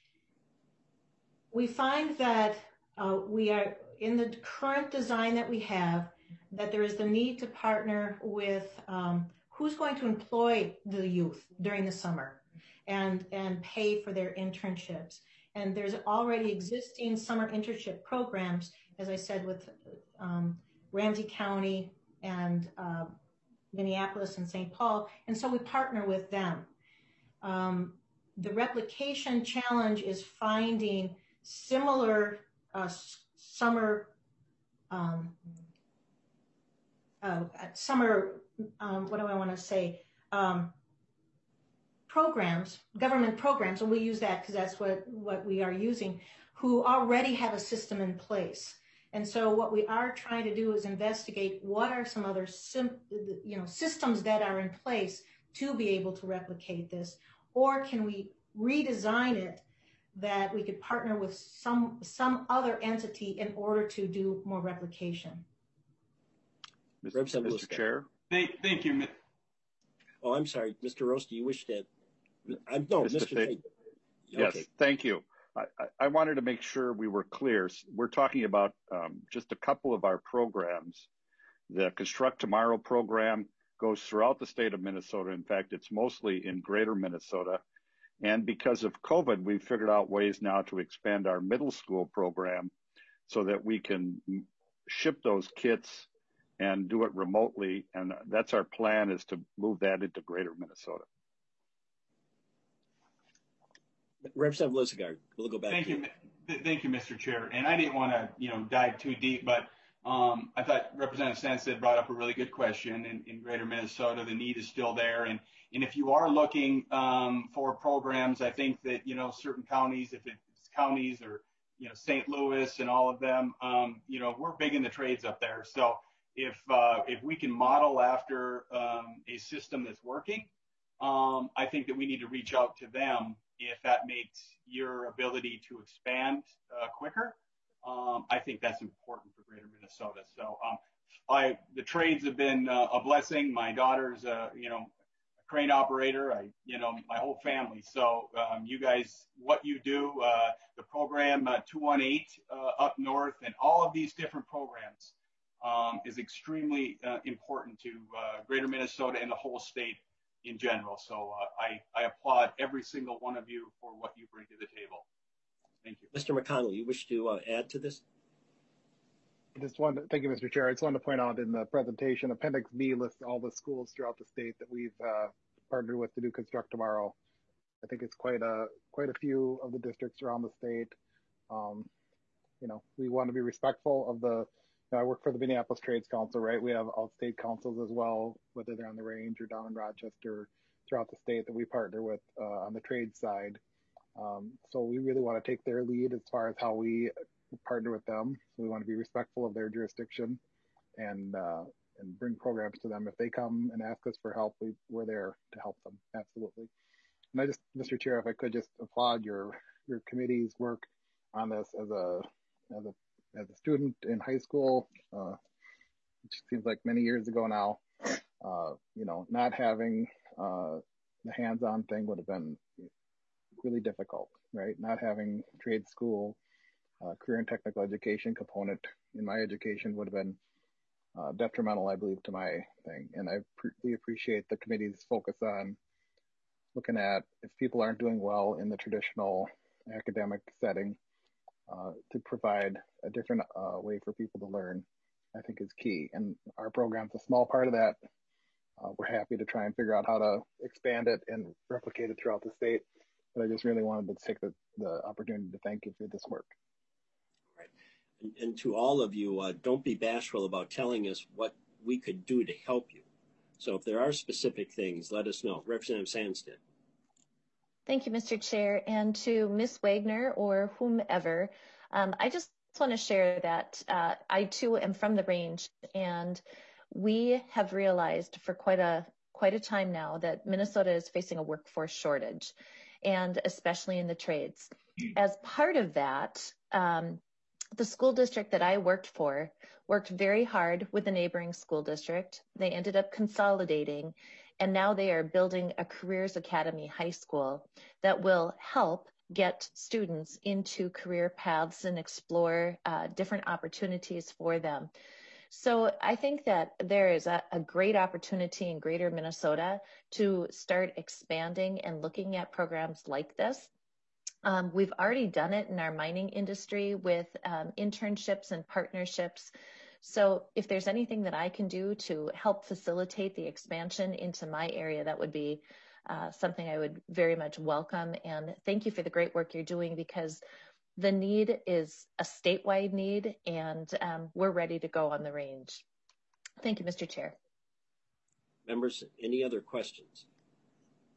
I: we find that uh, we are in the current design that we have, that there is the need to partner with um, who's going to employ the youth during the summer and, and pay for their internships. And there's already existing summer internship programs, as I said, with um, Ramsey County and uh, Minneapolis and Saint Paul. And so we partner with them. Um, the replication challenge is finding similar uh, summer um, uh, summer, um, what do I want to say? Um, programs, government programs, and we use that because that's what, what we are using, who already have a system in place. And so what we are trying to do is investigate what are some other sim, you know, systems that are in place to be able to replicate this, or can we redesign it that we could partner with some some other entity in order to do more replication.
H: Mister Mister Chair.
E: Thank, thank you.
A: Oh, I'm sorry, Mister Rose. Do you wish to? I, no, Mister
H: Mister
A: Tate.
H: Yes,
A: Okay.
H: thank you. I, I wanted to make sure we were clear. We're talking about um, just a couple of our programs. The Construct Tomorrow program goes throughout the state of Minnesota. In fact, it's mostly in greater Minnesota. And because of COVID, we've figured out ways now to expand our middle school program so that we can ship those kits and do it remotely. And that's our plan, is to move that into greater Minnesota.
A: Representative Lisagard, we'll go back
E: Thank
A: to
E: you. you. Thank you, Mister Chair. And I didn't want to, you know, dive too deep, but um, I thought Representative Stanstead brought up a really good question. In, in greater Minnesota, the need is still there. And, and if you are looking um, for programs, I think that, you know, certain counties, if it's counties or, you know, Saint Louis and all of them, um, you know, we're big in the trades up there. So if, uh, if we can model after um, a system that's working, um, I think that we need to reach out to them if that makes your ability to expand uh, quicker. Um, I think that's important for greater Minnesota. So um, I, the trades have been uh, a blessing. My daughter's, uh, you know, a crane operator, I, you know, my whole family. So um, you guys, what you do, uh, the program uh, two one eight uh, up north and all of these different programs um, is extremely uh, important to uh, greater Minnesota and the whole state in general. So uh, I, I applaud every single one of you for what you bring to the table. Thank you.
A: Mister McConnell, you wish to uh, add to this?
G: Just wanted to, thank you, Mister Chair. I just wanted to point out in the presentation, Appendix B lists all the schools throughout the state that we've uh, partnered with to do Construct Tomorrow. I think it's quite a quite a few of the districts around the state. Um, you know, we want to be respectful of the. You know, I work for the Minneapolis Trades Council, right? We have all state councils as well, whether they're on the range or down in Rochester, throughout the state that we partner with uh, on the trade side. Um, so we really want to take their lead as far as how we partner with them. So we want to be respectful of their jurisdiction and uh, and bring programs to them. If they come and ask us for help, we, we're there to help them. Absolutely. And I just, Mister Chair, if I could just applaud your your committee's work on this as a as a as a student in high school, uh, which seems like many years ago now. Uh, you know, not having uh, the hands-on thing would have been really difficult, right? Not having trade school, uh, career and technical education component in my education would have been uh, detrimental, I believe, to my thing. And I really appreciate the committee's focus on looking at if people aren't doing well in the traditional academic setting, uh, to provide a different uh, way for people to learn, I think is key. And our program's a small part of that. Uh, we're happy to try and figure out how to expand it and replicate it throughout the state. But I just really wanted to take the, the opportunity to thank you for this work.
A: Right. And, and to all of you, uh, don't be bashful about telling us what we could do to help you. So if there are specific things, let us know. Representative Sandstead.
D: Thank you, Mister Chair. And to Miz Wagner or whomever, um, I just want to share that uh, I too am from the range, and we have realized for quite a quite a time now that Minnesota is facing a workforce shortage, and especially in the trades. As part of that, um, the school district that I worked for worked very hard with the neighboring school district. They ended up consolidating, and now they are building a Careers Academy high school that will help get students into career paths and explore uh, different opportunities for them. So I think that there is a, a great opportunity in greater Minnesota to start expanding and looking at programs like this. Um, we've already done it in our mining industry with um, internships and partnerships. So if there's anything that I can do to help facilitate the expansion into my area, that would be uh, something I would very much welcome. And thank you for the great work you're doing, because the need is a statewide need, and um, we're ready to go on the range. Thank you, Mister Chair.
A: Members, any other questions?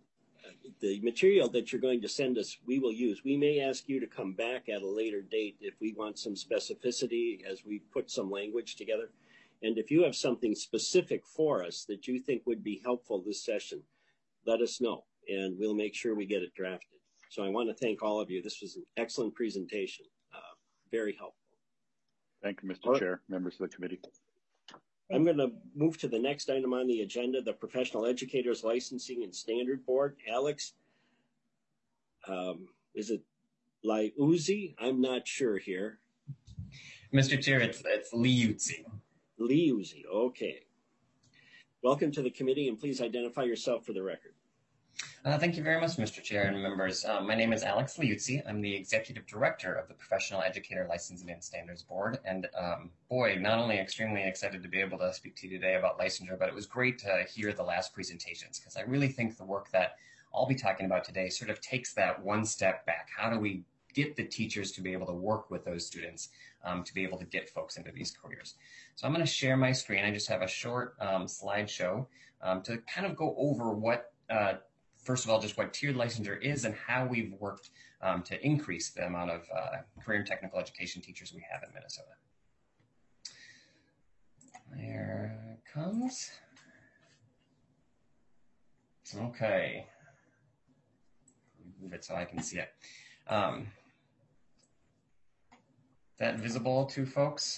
A: the material that you're going to send us, we will use. We may ask you to come back at a later date if we want some specificity as we put some language together. And if you have something specific for us that you think would be helpful this session, let us know, and we'll make sure we get it drafted. So I want to thank all of you. This was an excellent presentation, uh, very helpful.
H: Thank you, Mister Chair, members of the committee.
A: I'm going to move to the next item on the agenda, the Professional Educators Licensing and Standard Board. Alex, um, is it Liuzzi? I'm not sure here.
O: Mister Chair, it's, it's Liuzzi.
A: Liuzzi, okay. Welcome to the committee, and please identify yourself for the record.
O: Uh, thank you very much, Mister Chair and members. Uh, my name is Alex Liuzzi. I'm the Executive Director of the Professional Educator Licensing and Standards Board. And um, boy, not only extremely excited to be able to speak to you today about licensure, but it was great to hear the last presentations, because I really think the work that I'll be talking about today sort of takes that one step back. How do we get the teachers to be able to work with those students um, to be able to get folks into these careers? So I'm going to share my screen. I just have a short um, slideshow um, to kind of go over what uh, First of all, just what tiered licensure is and how we've worked um, to increase the amount of uh, career and technical education teachers we have in Minnesota. There it comes. Okay. Move it so I can see it. Um, is that visible to folks?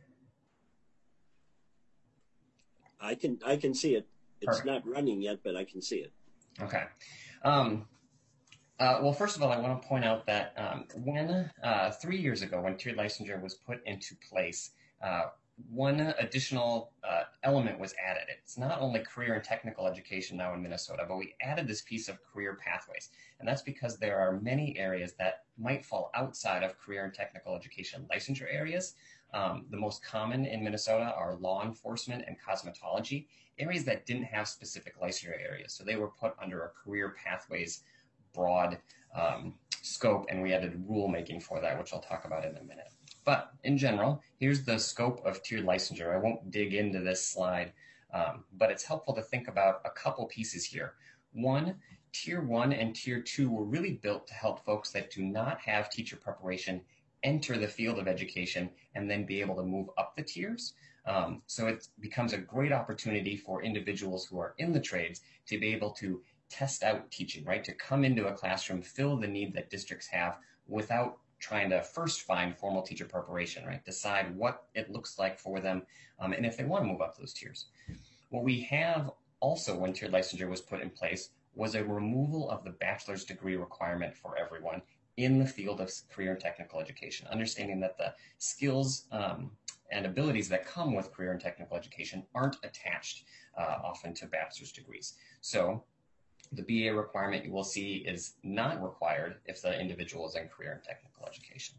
A: I can, I can see it. It's
O: Perfect.
A: Not running yet, but I can see it.
O: Okay. Um, uh, well, first of all, I want to point out that um, when uh, three years ago, when tiered licensure was put into place, uh, one additional uh, element was added. It's not only career and technical education now in Minnesota, but we added this piece of career pathways. And that's because there are many areas that might fall outside of career and technical education licensure areas. Um, the most common in Minnesota are law enforcement and cosmetology, areas that didn't have specific licensure areas. So they were put under a career pathways broad um, scope, and we added rulemaking for that, which I'll talk about in a minute. But in general, here's the scope of tiered licensure. I won't dig into this slide, um, but it's helpful to think about a couple pieces here. One, tier one and tier two were really built to help folks that do not have teacher preparation enter the field of education and then be able to move up the tiers. Um, so it becomes a great opportunity for individuals who are in the trades to be able to test out teaching, right? To come into a classroom, fill the need that districts have without trying to first find formal teacher preparation, right? Decide what it looks like for them, um, and if they want to move up those tiers. What we have also, when tiered licensure was put in place, was a removal of the bachelor's degree requirement for everyone in the field of career and technical education, understanding that the skills um, and abilities that come with career and technical education aren't attached uh, often to bachelor's degrees. So the B A requirement you will see is not required if the individual is in career and technical education.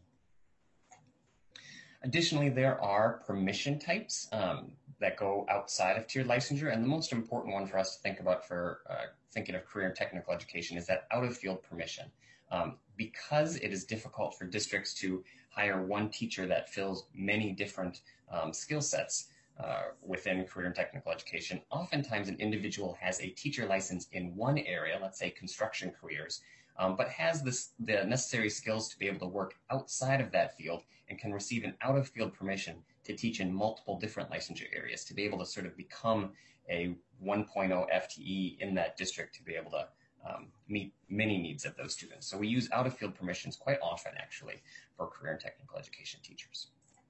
O: Additionally, there are permission types um, that go outside of tiered licensure, and the most important one for us to think about for uh, thinking of career and technical education is that out-of-field permission. Um, because it is difficult for districts to hire one teacher that fills many different um, skill sets uh, within career and technical education, oftentimes an individual has a teacher license in one area, let's say construction careers, um, but has this, the necessary skills to be able to work outside of that field and can receive an out-of-field permission to teach in multiple different licensure areas, to be able to sort of become a one point oh F T E in that district to be able to Um, meet many needs of those students. So we use out-of-field permissions quite often, actually, for career and technical education teachers.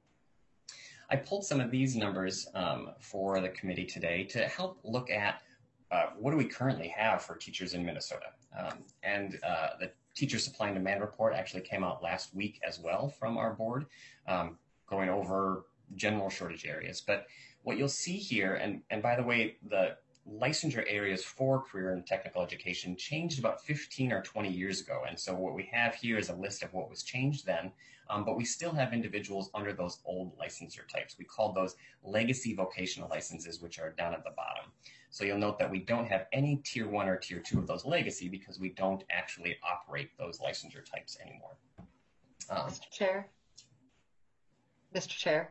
O: I pulled some of these numbers um, for the committee today to help look at uh, what do we currently have for teachers in Minnesota. Um, and uh, the teacher supply and demand report actually came out last week as well from our board, um, going over general shortage areas. But what you'll see here, and, and by the way, the licensure areas for career and technical education changed about fifteen or twenty years ago. And so what we have here is a list of what was changed then, um, but we still have individuals under those old licensure types. We call those legacy vocational licenses, which are down at the bottom. So you'll note that we don't have any tier one or tier two of those legacy because we don't actually operate those licensure types anymore. Um,
M: Mister Chair. Mister Chair.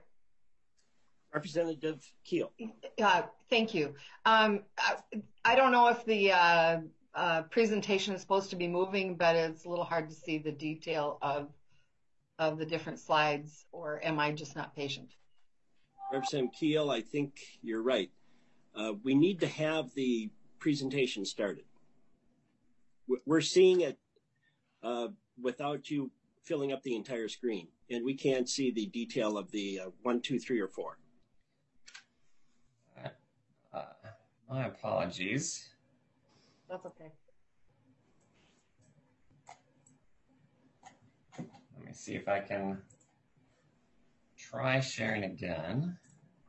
A: Representative Keel.
M: Uh, thank you. Um, I, I don't know if the uh, uh, presentation is supposed to be moving, but it's a little hard to see the detail of of the different slides, or am I just not patient?
A: Representative Keel, I think you're right. Uh, we need to have the presentation started. We're seeing it uh, without you filling up the entire screen, and we can't see the detail of the uh, one, two, three, or four.
O: Uh, my apologies.
M: That's okay.
O: Let me see if I can try sharing again.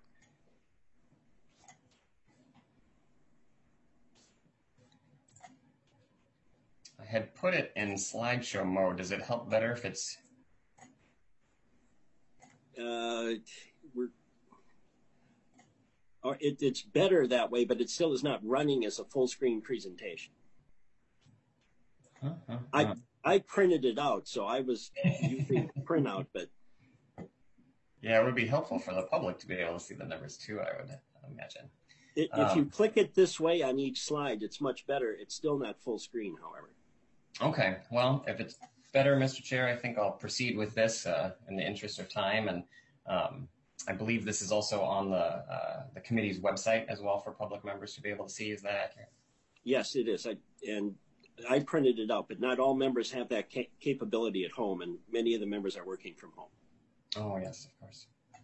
O: I had put it in slideshow mode. Does it help better if it's...
A: Uh, we're, or it, it's better that way, but it still is not running as a full screen presentation.
O: Huh, huh,
A: I
O: huh.
A: I printed it out, so I was using the printout, but
O: Yeah, it would be helpful for the public to be able to see the numbers too, I would imagine.
A: it,
O: Um,
A: if you click it this way on each slide, it's much better. It's still not full screen, however.
O: Okay, well, if it's better, Mister Chair, I think I'll proceed with this uh, in the interest of time. And um, I believe this is also on the, uh, the committee's website as well for public members to be able to see. Is that accurate?
A: Yes, it is. I, and I printed it out, but not all members have that ca capability at home, and many of the members are working from home.
O: Oh, yes, of course.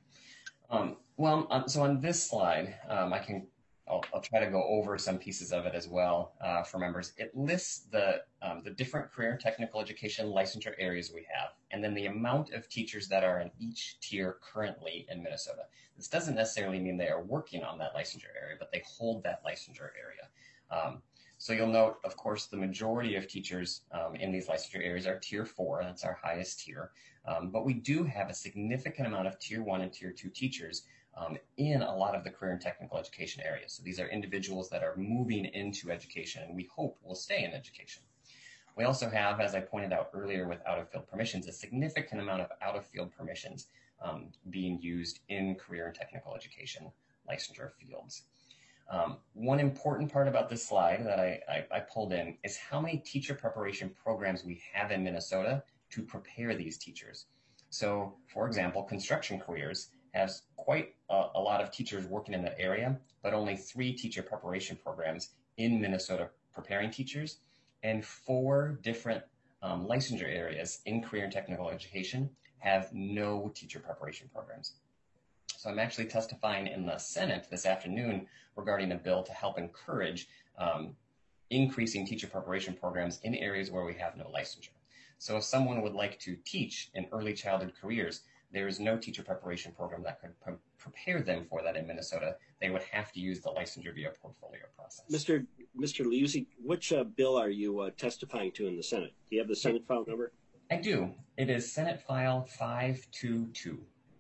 O: Um, well, um, so on this slide, um, I can, I'll, I'll try to go over some pieces of it as well uh, for members. It lists the, um, the different career and technical education licensure areas we have, and then the amount of teachers that are in each tier currently in Minnesota. This doesn't necessarily mean they are working on that licensure area, but they hold that licensure area. Um, so you'll note, of course, the majority of teachers um, in these licensure areas are tier four, that's our highest tier. Um, but we do have a significant amount of tier one and tier two teachers um, in a lot of the career and technical education areas. So these are individuals that are moving into education and we hope will stay in education. We also have, as I pointed out earlier with out-of-field permissions, a significant amount of out-of-field permissions um, being used in career and technical education licensure fields. Um, one important part about this slide that I, I, I pulled in is how many teacher preparation programs we have in Minnesota to prepare these teachers. So, for example, construction careers has quite a, a lot of teachers working in that area, but only three teacher preparation programs in Minnesota preparing teachers, and four different um, licensure areas in career and technical education have no teacher preparation programs. So I'm actually testifying in the Senate this afternoon regarding a bill to help encourage um, increasing teacher preparation programs in areas where we have no licensure. So if someone would like to teach in early childhood careers, there is no teacher preparation program that could pre prepare them for that in Minnesota. They would have to use the licensure via portfolio process.
A: Mister Mister Liuzzi, which uh, bill are you uh, testifying to in the Senate? Do you have the Senate file number?
O: I do. It is Senate File five two two.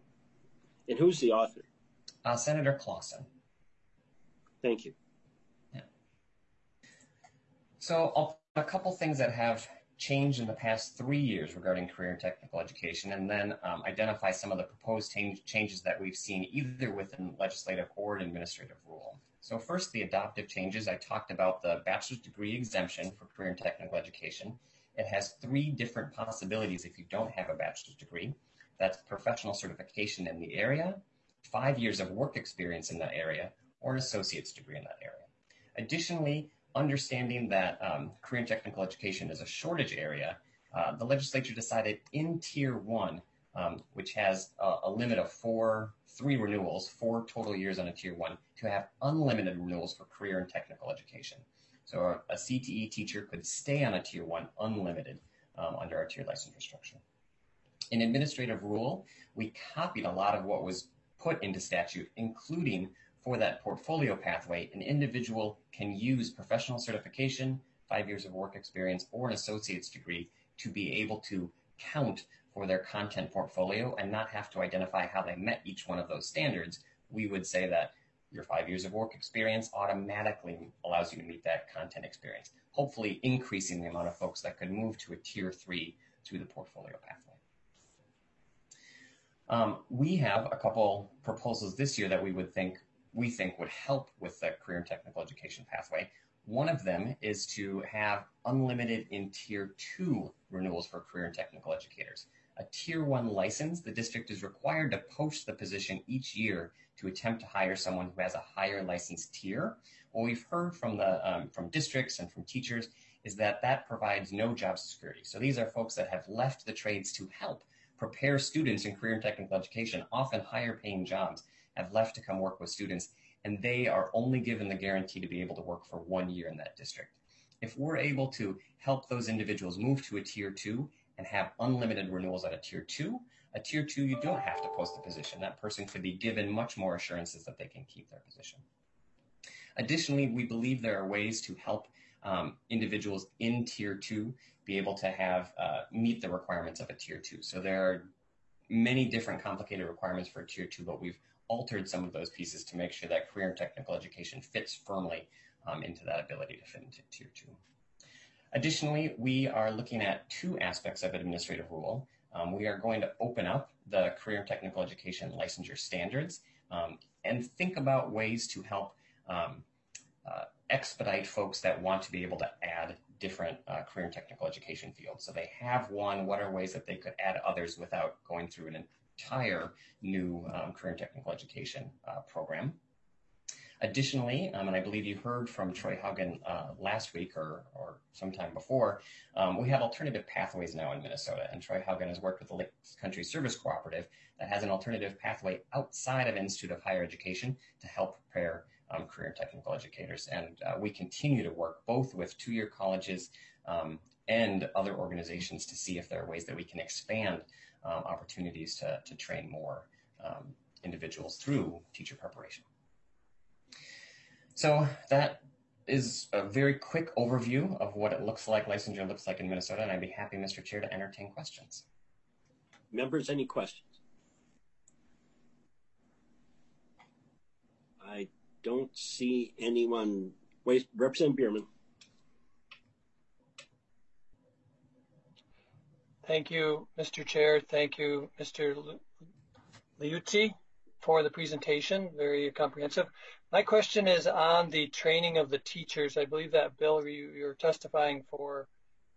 A: And who's the author?
O: Uh, Senator Clausen.
A: Thank you.
O: Yeah. So I'll, a couple things that have changed in the past three years regarding career and technical education, and then um, identify some of the proposed change, changes that we've seen either within legislative or administrative rule. So first, the adoptive changes. I talked about the bachelor's degree exemption for career and technical education. It has three different possibilities if you don't have a bachelor's degree. That's professional certification in the area, five years of work experience in that area, or an associate's degree in that area. Additionally, understanding that um, career and technical education is a shortage area, uh, the legislature decided in tier one, um, which has a, a limit of four, three renewals, four total years on a tier one, to have unlimited renewals for career and technical education. So a, a C T E teacher could stay on a tier one unlimited um, under our tier licensure structure. In administrative rule, we copied a lot of what was put into statute, including for that portfolio pathway, an individual can use professional certification, five years of work experience, or an associate's degree to be able to count for their content portfolio and not have to identify how they met each one of those standards. We would say that your five years of work experience automatically allows you to meet that content experience, hopefully increasing the amount of folks that could move to a tier three through the portfolio pathway. Um, we have a couple proposals this year that we would think we think would help with the career and technical education pathway. One of them is to have unlimited in tier two renewals for career and technical educators. A tier one license, the district is required to post the position each year to attempt to hire someone who has a higher license tier. What we've heard from the um, from districts and from teachers is that that provides no job security. So these are folks that have left the trades to help prepare students in career and technical education, often higher paying jobs, have left to come work with students, and they are only given the guarantee to be able to work for one year in that district. If we're able to help those individuals move to a tier two and have unlimited renewals at a tier two, a tier two, you don't have to post the position. That person could be given much more assurances that they can keep their position. Additionally, we believe there are ways to help um, individuals in tier two be able to have uh, meet the requirements of a tier two. So there are many different complicated requirements for a tier two, but we've altered some of those pieces to make sure that career and technical education fits firmly um, into that ability to fit into tier two. Additionally, we are looking at two aspects of administrative rule. Um, we are going to open up the career and technical education licensure standards um, and think about ways to help um, uh, expedite folks that want to be able to add different uh, career and technical education fields. So they have one, what are ways that they could add others without going through an entire new um, career and technical education uh, program. Additionally, um, and I believe you heard from Troy Haugen uh, last week or, or sometime before, um, we have alternative pathways now in Minnesota, and Troy Haugen has worked with the Lakes Country Service Cooperative that has an alternative pathway outside of Institute of Higher Education to help prepare um, career and technical educators. And uh, we continue to work both with two-year colleges um, and other organizations to see if there are ways that we can expand um, opportunities to, to train more um, individuals through teacher preparation. So that is a very quick overview of what it looks like, licensure looks like in Minnesota, and I'd be happy, Mister Chair, to entertain questions.
A: Members, any questions? I don't see anyone. Wait, Representative Bierman.
N: Thank you, Mister Chair. Thank you, Mister Liuzzi, for the presentation. Very comprehensive. My question is on the training of the teachers. I believe that bill you, you're testifying for,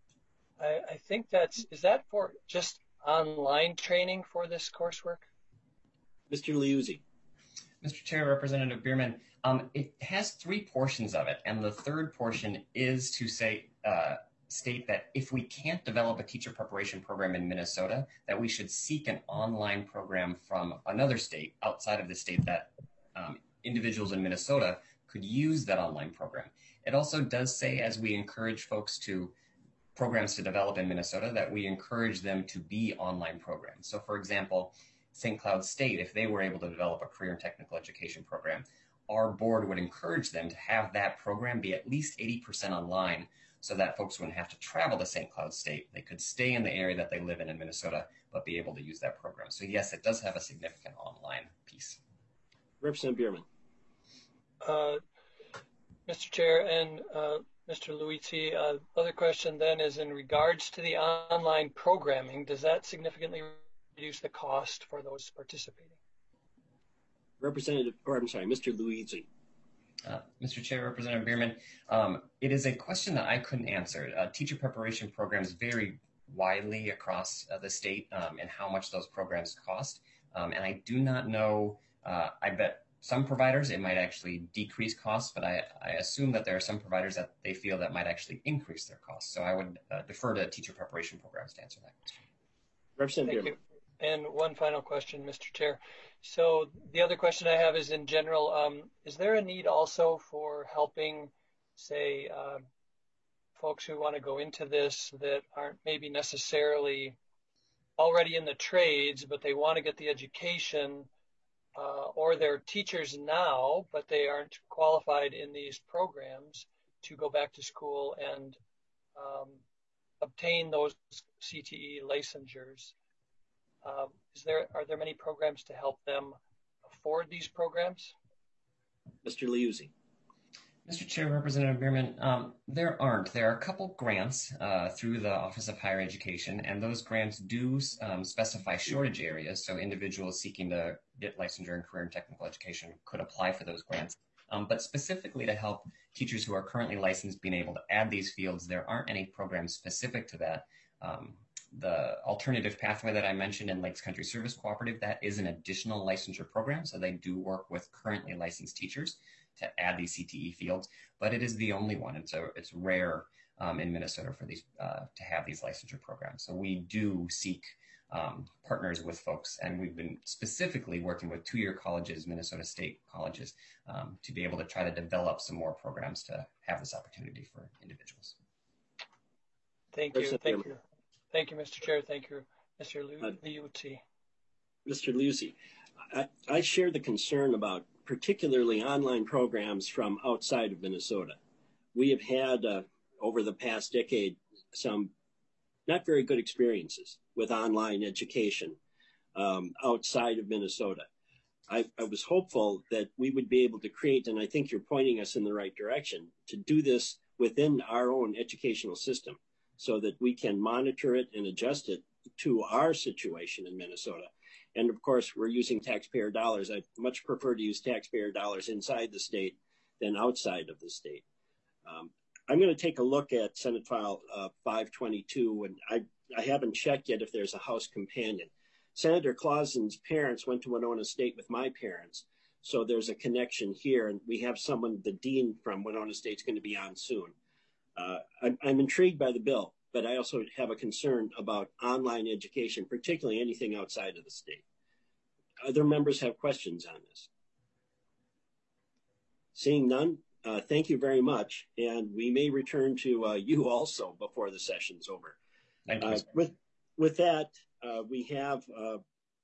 N: I, I think that's, is that for just online training for this coursework?
A: Mister Liuzzi.
O: Mister Chair, Representative Bierman, um, it has three portions of it, and the third portion is to say, uh, state that if we can't develop a teacher preparation program in Minnesota, that we should seek an online program from another state outside of the state that um, individuals in Minnesota could use that online program. It also does say, as we encourage folks to programs to develop in Minnesota, that we encourage them to be online programs. So for example, Saint Cloud State, if they were able to develop a career and technical education program, our board would encourage them to have that program be at least eighty percent online so that folks wouldn't have to travel to Saint Cloud State. They could stay in the area that they live in in Minnesota, but be able to use that program. So yes, it does have a significant online piece.
A: Representative Bierman.
N: Uh, Mister Chair and uh, Mister Liuzzi, uh, other question then is in regards to the online programming, does that significantly reduce the cost for those participating?
A: Representative, or I'm sorry, Mister Liuzzi.
O: Uh, Mister Chair, Representative Bierman, um, it is a question that I couldn't answer. Uh, teacher preparation programs vary widely across uh, the state um, and how much those programs cost. Um, and I do not know, uh, I bet some providers, it might actually decrease costs, but I, I assume that there are some providers that they feel that might actually increase their costs. So I would uh, defer to teacher preparation programs to answer that question.
A: Representative
N: Thank you. And one final question, Mister Chair. So the other question I have is in general, um, is there a need also for helping, say, uh, folks who want to go into this that aren't maybe necessarily already in the trades, but they want to get the education, uh, or they're teachers now, but they aren't qualified in these programs to go back to school and um, obtain those C T E licensures? Uh, is there, are there many programs to help them afford these programs?
A: Mister Liuzzi.
O: Mister Chair, Representative Bierman, um, there aren't. There are a couple grants uh, through the Office of Higher Education, and those grants do um, specify shortage areas, so individuals seeking to get licensure in career and technical education could apply for those grants. Um, but specifically to help teachers who are currently licensed being able to add these fields, there aren't any programs specific to that. Um, the alternative pathway that I mentioned in Lakes Country Service Cooperative, that is an additional licensure program. So they do work with currently licensed teachers to add these C T E fields, but it is the only one. It's, a, it's rare um, in Minnesota for these uh, to have these licensure programs. So we do seek um, partners with folks, and we've been specifically working with two-year colleges, Minnesota State colleges, um, to be able to try to develop some more programs to have this opportunity for individuals.
N: Thank you. Thank you. Thank you, Mister Chair. Thank you, Mister Liuzzi.
A: Mister Liuzzi, I, I share the concern about particularly online programs from outside of Minnesota. We have had, uh, over the past decade, some not very good experiences with online education um, outside of Minnesota. I, I was hopeful that we would be able to create, and I think you're pointing us in the right direction, to do this within our own educational system so that we can monitor it and adjust it to our situation in Minnesota. And of course, we're using taxpayer dollars. I much prefer to use taxpayer dollars inside the state than outside of the state. Um, I'm going to take a look at Senate File uh, five twenty-two, and I, I haven't checked yet if there's a House companion. Senator Clausen's parents went to Winona State with my parents, so there's a connection here, and we have someone, the dean from Winona State's going to be on soon. Uh, I'm, I'm intrigued by the bill, but I also have a concern about online education, particularly anything outside of the state. Other members have questions on this? Seeing none, uh, thank you very much, and we may return to uh, you also before the session's over.
O: Thank you.
A: Uh, with, with that, uh, we have uh,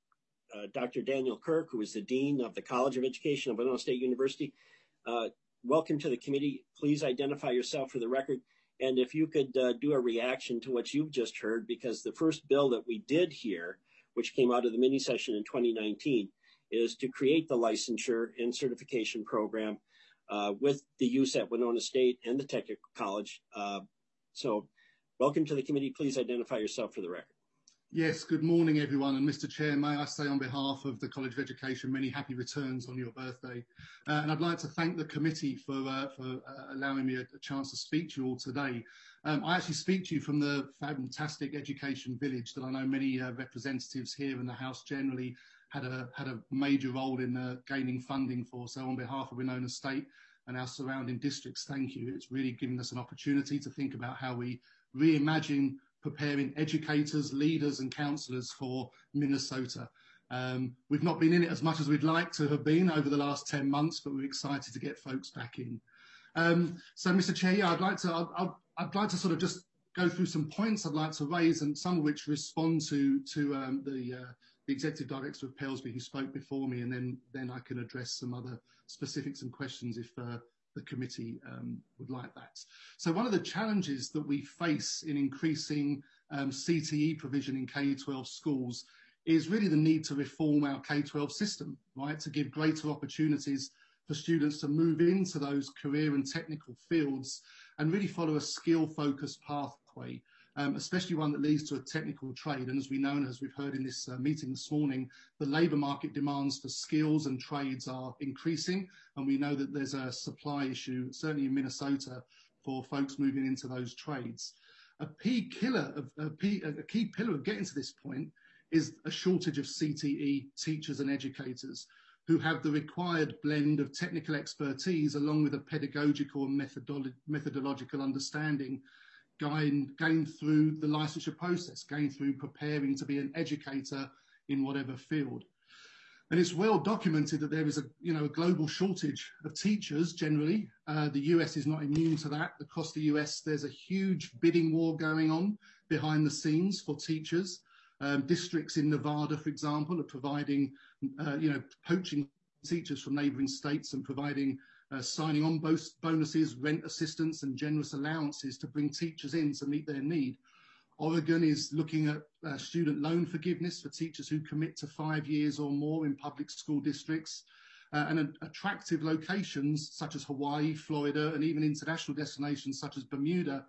A: uh, Doctor Daniel Kirk, who is the Dean of the College of Education of Winona State University. Uh, welcome to the committee. Please identify yourself for the record. And if you could uh, do a reaction to what you've just heard, because the first bill that we did here, which came out of the mini session in twenty nineteen, is to create the licensure and certification program uh, with the use at Winona State and the Technical College. Uh, so welcome to the committee. Please identify yourself for the record.
P: Yes, good morning, everyone. And Mister Chair, may I say on behalf of the College of Education, many happy returns on your birthday. Uh, and I'd like to thank the committee for, uh, for uh, allowing me a, a chance to speak to you all today. Um, I actually speak to you from the fantastic education village that I know many uh, representatives here in the House generally had a, had a major role in uh, gaining funding for. So on behalf of Winona State and our surrounding districts, thank you. It's really given us an opportunity to think about how we reimagine preparing educators, leaders and counsellors for Minnesota. Um, we've not been in it as much as we'd like to have been over the last ten months, but we're excited to get folks back in. Um, so, Mister Chair, yeah, I'd like to, I'd, I'd, I'd like to sort of just go through some points I'd like to raise, and some of which respond to, to um, the, uh, the Executive Director of Pelsby who spoke before me, and then, then I can address some other specifics and questions if uh, the committee um, would like that. So one of the challenges that we face in increasing um, C T E provision in K twelve schools is really the need to reform our K twelve system, right, to give greater opportunities for students to move into those career and technical fields and really follow a skill-focused pathway, um, especially one that leads to a technical trade. And as we know, and as we've heard in this uh, meeting this morning, the labour market demands for skills and trades are increasing, and we know that there's a supply issue, certainly in Minnesota, for folks moving into those trades. A key killer of a key, a key pillar of getting to this point is a shortage of C T E teachers and educators who have the required blend of technical expertise along with a pedagogical and methodolo methodological understanding gained, gained through the licensure process, gained through preparing to be an educator in whatever field. And it's well documented that there is a, you know, a global shortage of teachers generally. Uh, the U S is not immune to that. Across the U S, there's a huge bidding war going on behind the scenes for teachers. Um, districts in Nevada, for example, are providing, uh, you know, poaching teachers from neighbouring states and providing uh, signing on bonuses, rent assistance and generous allowances to bring teachers in to meet their need. Oregon is looking at uh, student loan forgiveness for teachers who commit to five years or more in public school districts. Uh, and uh, attractive locations such as Hawaii, Florida, and even international destinations such as Bermuda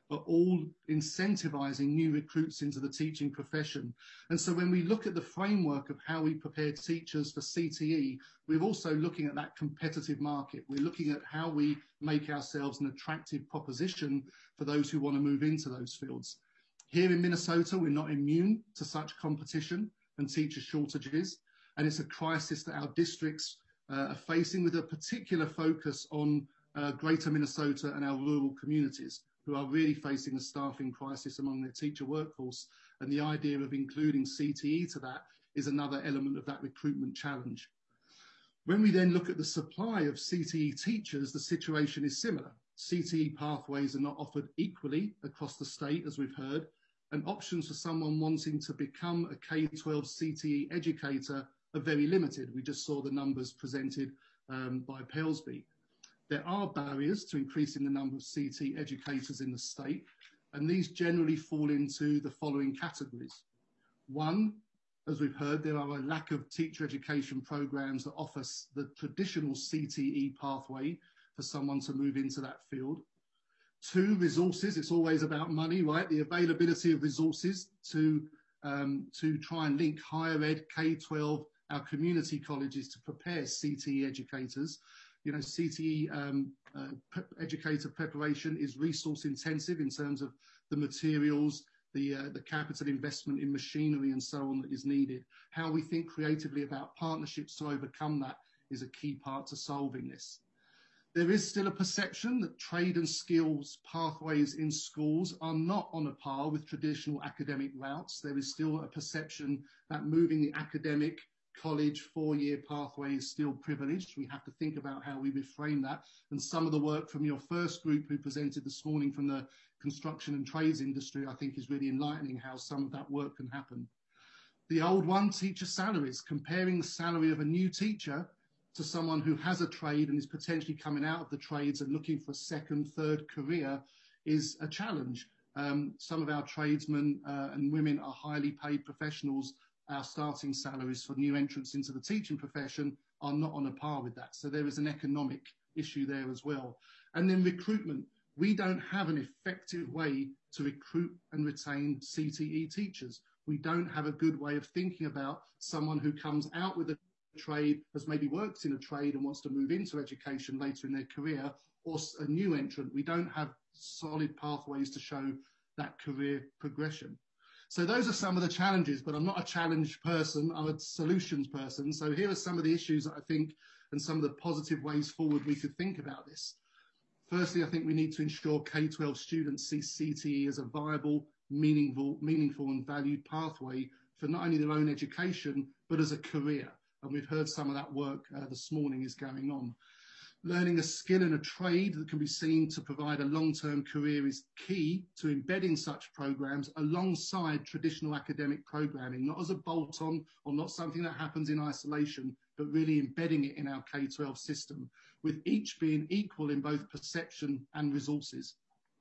P: are all incentivizing new recruits into the teaching profession. And so when we look at the framework of how we prepare teachers for C T E, we're also looking at that competitive market. We're looking at how we make ourselves an attractive proposition for those who want to move into those fields. Here in Minnesota, we're not immune to such competition and teacher shortages, and it's a crisis that our districts uh, are facing, with a particular focus on uh, Greater Minnesota and our rural communities, who are really facing a staffing crisis among their teacher workforce. And the idea of including C T E to that is another element of that recruitment challenge. When we then look at the supply of C T E teachers, the situation is similar. C T E pathways are not offered equally across the state, as we've heard, and options for someone wanting to become a K twelve C T E educator are very limited. We just saw the numbers presented um, by Pelsby. There are barriers to increasing the number of C T E educators in the state, and these generally fall into the following categories. One, as we've heard, there are a lack of teacher education programs that offer the traditional C T E pathway for someone to move into that field. Two, resources. It's always about money, right? The availability of resources to, um, to try and link higher ed, K twelve, our community colleges to prepare C T E educators. You know, C T E um, uh, pre educator preparation is resource intensive in terms of the materials, the, uh, the capital investment in machinery and so on that is needed. How we think creatively about partnerships to overcome that is a key part to solving this. There is still a perception that trade and skills pathways in schools are not on a par with traditional academic routes. There is still a perception that moving the academic college four-year pathway is still privileged. We have to think about how we reframe that. And some of the work from your first group who presented this morning from the construction and trades industry, I think, is really enlightening how some of that work can happen. The old one, teacher salaries, comparing the salary of a new teacher to someone who has a trade and is potentially coming out of the trades and looking for a second, third career is a challenge. Um, some of our tradesmen uh, and women are highly paid professionals. Our starting salaries for new entrants into the teaching profession are not on a par with that. So there is an economic issue there as well. And then recruitment. We don't have an effective way to recruit and retain C T E teachers. We don't have a good way of thinking about someone who comes out with a trade, has maybe worked in a trade and wants to move into education later in their career, or a new entrant. We don't have solid pathways to show that career progression. So those are some of the challenges, but I'm not a challenge person, I'm a solutions person. So here are some of the issues that I think and some of the positive ways forward we could think about this. Firstly, I think we need to ensure K twelve students see C T E as a viable, meaningful, meaningful and valued pathway for not only their own education, but as a career. And we've heard some of that work uh, this morning is going on. Learning a skill in a trade that can be seen to provide a long-term career is key to embedding such programs alongside traditional academic programming, not as a bolt-on or not something that happens in isolation, but really embedding it in our K twelve system, with each being equal in both perception and resources.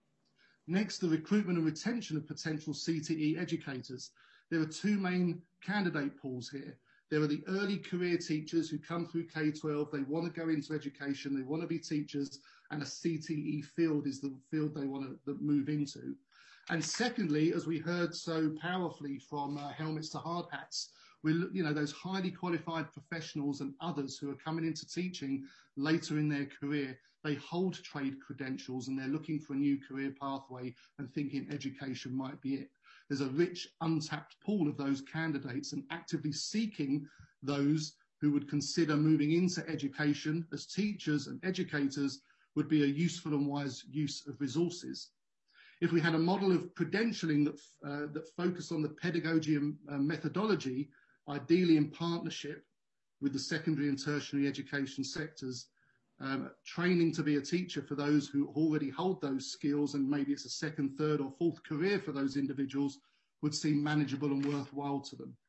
P: Next, the recruitment and retention of potential C T E educators. There are two main candidate pools here. There are the early career teachers who come through K twelve, they want to go into education, they want to be teachers, and a C T E field is the field they want to move into. And secondly, as we heard so powerfully from uh, Helmets to Hard Hats, we, you know, those highly qualified professionals and others who are coming into teaching later in their career, they hold trade credentials and they're looking for a new career pathway and thinking education might be it. There's a rich, untapped pool of those candidates, and actively seeking those who would consider moving into education as teachers and educators would be a useful and wise use of resources. If we had a model of credentialing that, uh, that focused on the pedagogy and uh, methodology, ideally in partnership with the secondary and tertiary education sectors, um, training to be a teacher for those who already hold those skills, and maybe it's a second, third or fourth career for those individuals, would seem manageable and worthwhile to them.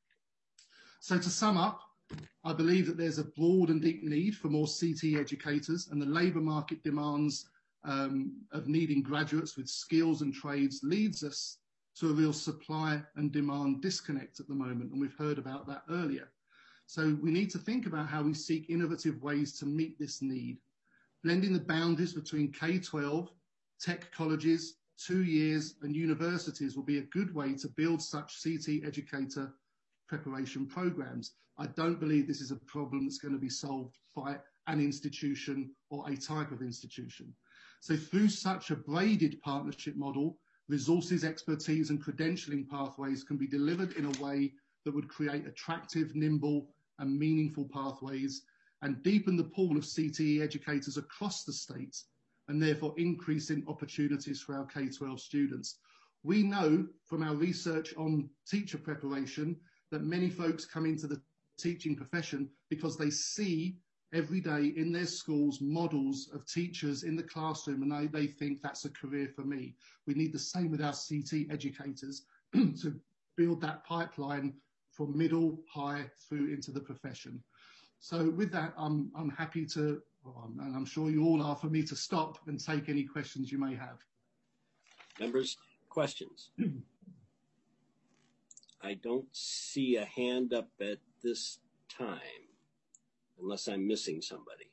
P: So to sum up, I believe that there's a broad and deep need for more C T E educators, and the labour market demands um, of needing graduates with skills and trades leads us to a real supply and demand disconnect at the moment, and we've heard about that earlier. So we need to think about how we seek innovative ways to meet this need, blending the boundaries between K twelve, tech colleges, two years, and universities will be a good way to build such C T educator preparation programs. I don't believe this is a problem that's going to be solved by an institution or a type of institution. So through such a braided partnership model, resources, expertise, and credentialing pathways can be delivered in a way that would create attractive, nimble, and meaningful pathways and deepen the pool of C T E educators across the state, and therefore increasing opportunities for our K twelve students. We know from our research on teacher preparation that many folks come into the teaching profession because they see every day in their schools models of teachers in the classroom, and they, they think that's a career for me. We need the same with our C T educators to build that pipeline from middle, high, through into the profession. So with that, I'm, I'm happy to, well, and I'm sure you all are, for me to stop and take any questions you may have.
A: Members, questions? I don't see a hand up at this time, unless I'm missing somebody.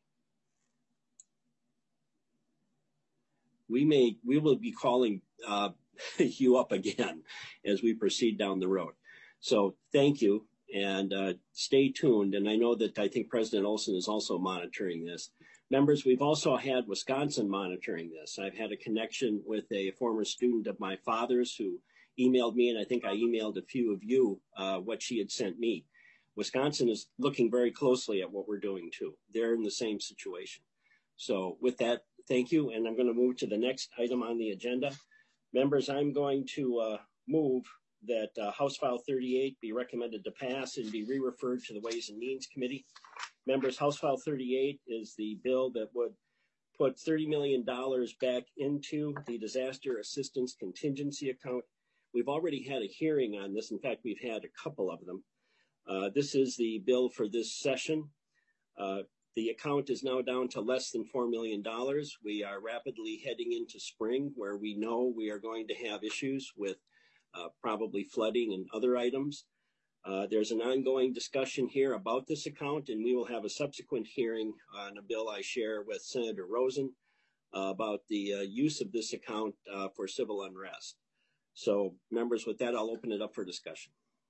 A: We may, we will be calling uh, you up again as we proceed down the road. So thank you, and uh, stay tuned. And I know that I think President Olson is also monitoring this. Members, we've also had Wisconsin monitoring this. I've had a connection with a former student of my father's who emailed me, and I think I emailed a few of you uh, what she had sent me. Wisconsin is looking very closely at what we're doing too. They're in the same situation. So with that, thank you. And I'm going to move to the next item on the agenda. Members, I'm going to uh, move that uh, House File thirty-eight be recommended to pass and be re-referred to the Ways and Means Committee. Members, House File thirty-eight is the bill that would put thirty million dollars back into the Disaster Assistance Contingency Account. We've already had a hearing on this. In fact, we've had a couple of them. Uh, this is the bill for this session. Uh, the account is now down to less than four million dollars. We are rapidly heading into spring where we know we are going to have issues with uh, probably flooding and other items. Uh, there's an ongoing discussion here about this account, and we will have a subsequent hearing on a bill I share with Senator Rosen uh, about the uh, use of this account uh, for civil unrest. So members, with that, I'll open it up for discussion.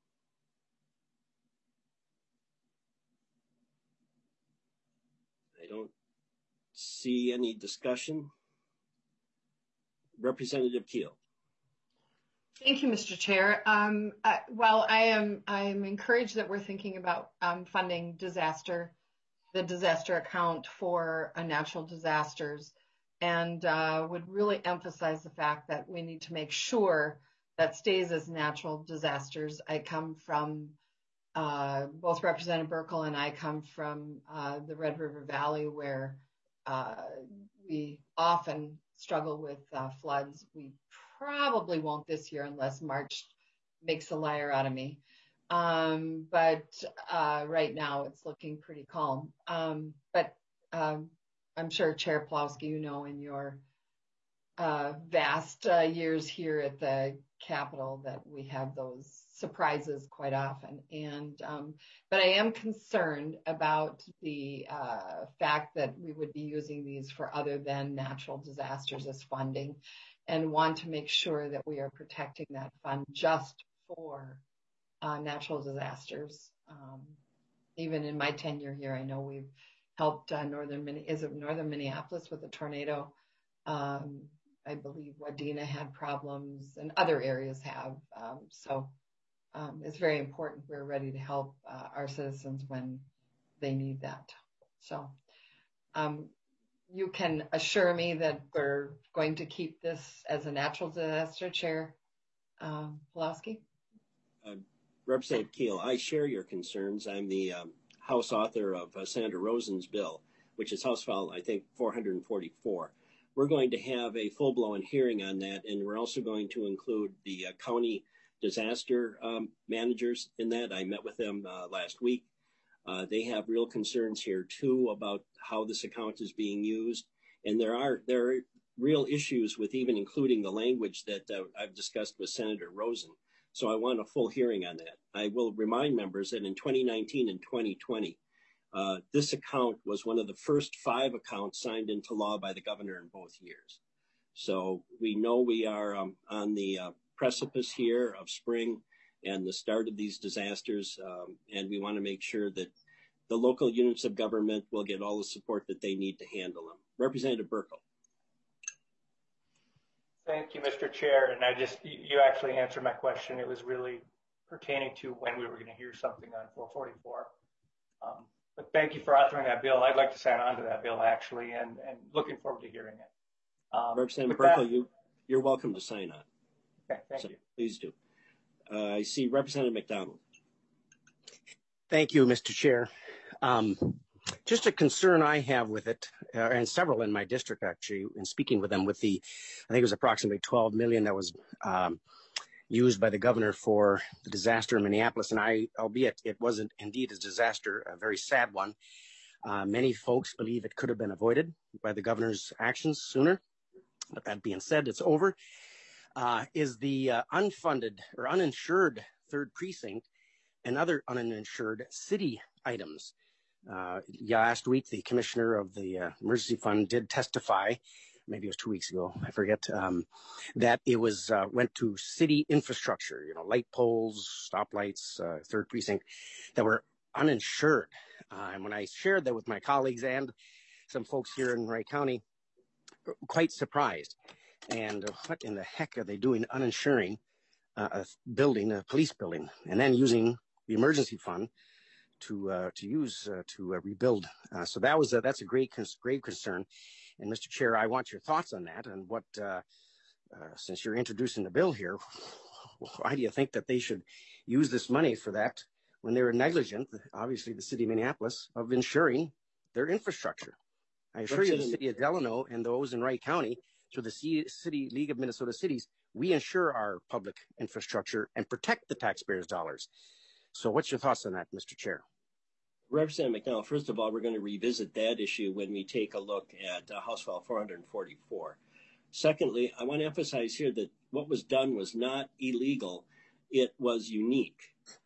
A: I don't see any discussion. Representative Keel.
M: Thank you, Mister Chair. Um, uh, well, I am I am encouraged that we're thinking about um, funding disaster, the disaster account for uh, natural disasters, and uh, would really emphasize the fact that we need to make sure that stays as natural disasters. I come from uh, both Representative Burkle and I come from uh, the Red River Valley, where uh, we often struggle with uh, floods. We probably won't this year unless March makes a liar out of me. Um, but uh, right now it's looking pretty calm. Um, but um, I'm sure Chair Plowski, you know, in your uh, vast uh, years here at the Capitol that we have those surprises quite often. And um, but I am concerned about the uh, fact that we would be using these for other than natural disasters as funding, and want to make sure that we are protecting that fund just for uh, natural disasters. Um, even in my tenure here, I know we've helped uh, northern is it northern Minneapolis with a tornado. Um, I believe Wadena had problems, and other areas have. Um, so um, it's very important we're ready to help uh, our citizens when they need that. So. Um, You can assure me that we're going to keep this as a natural disaster, Chair um, Pulaski?
A: Uh, Representative Keel, I share your concerns. I'm the um, House author of uh, Senator Rosen's bill, which is House File, I think, four hundred forty-four. We're going to have a full-blown hearing on that, and we're also going to include the uh, county disaster um, managers in that. I met with them uh, last week. Uh, they have real concerns here too about how this account is being used, and there are there are real issues with even including the language that uh, I've discussed with Senator Rosen. So I want a full hearing on that. I will remind members that in twenty nineteen and twenty twenty, uh, this account was one of the first five accounts signed into law by the governor in both years. So we know we are um, on the uh, precipice here of spring and the start of these disasters, um, and we want to make sure that the local units of government will get all the support that they need to handle them. Representative Burkle.
N: Thank you, Mister Chair. And I just, you actually answered my question. It was really pertaining to when we were going to hear something on four forty-four. Um, but thank you for authoring that bill. I'd like to sign on to that bill, actually, and, and looking forward to hearing it. Um,
A: Representative Burkle, you, you're welcome to sign on.
N: Okay, thank
A: so
N: you.
A: Please do. Uh, I see Representative McDonald.
J: Thank you, Mister Chair. Um, just a concern I have with it, uh, and several in my district actually, in speaking with them, with the, I think it was approximately twelve million that was um, used by the governor for the disaster in Minneapolis. And I, albeit it wasn't indeed a disaster, a very sad one, uh, many folks believe it could have been avoided by the governor's actions sooner. But that being said, it's over. Uh, is the uh, unfunded or uninsured third precinct and other uninsured city items. Uh, last week, the commissioner of the uh, emergency fund did testify, maybe it was two weeks ago, I forget, um, that it was uh, went to city infrastructure, you know, light poles, stoplights, uh, third precinct, that were uninsured. Uh, and when I shared that with my colleagues and some folks here in Wright County, quite surprised. And uh, what in the heck are they doing uninsuring uh, a building, a police building, and then using the emergency fund to uh, to use uh, to uh, rebuild? Uh, so that was a, that's a great grave concern. And Mister Chair, I want your thoughts on that. And what, uh, uh, since you're introducing the bill here, why do you think that they should use this money for that when they were negligent, obviously the city of Minneapolis, of ensuring their infrastructure? I assure you, the city of Delano and those in Wright County, through the City League of Minnesota Cities, we ensure our public infrastructure and protect the taxpayers' dollars. So what's your thoughts on that, Mister Chair?
A: Representative McDonald, first of all, we're going to revisit that issue when we take a look at uh, House File four forty-four. Secondly, I want to emphasize here that what was done was not illegal. It was unique.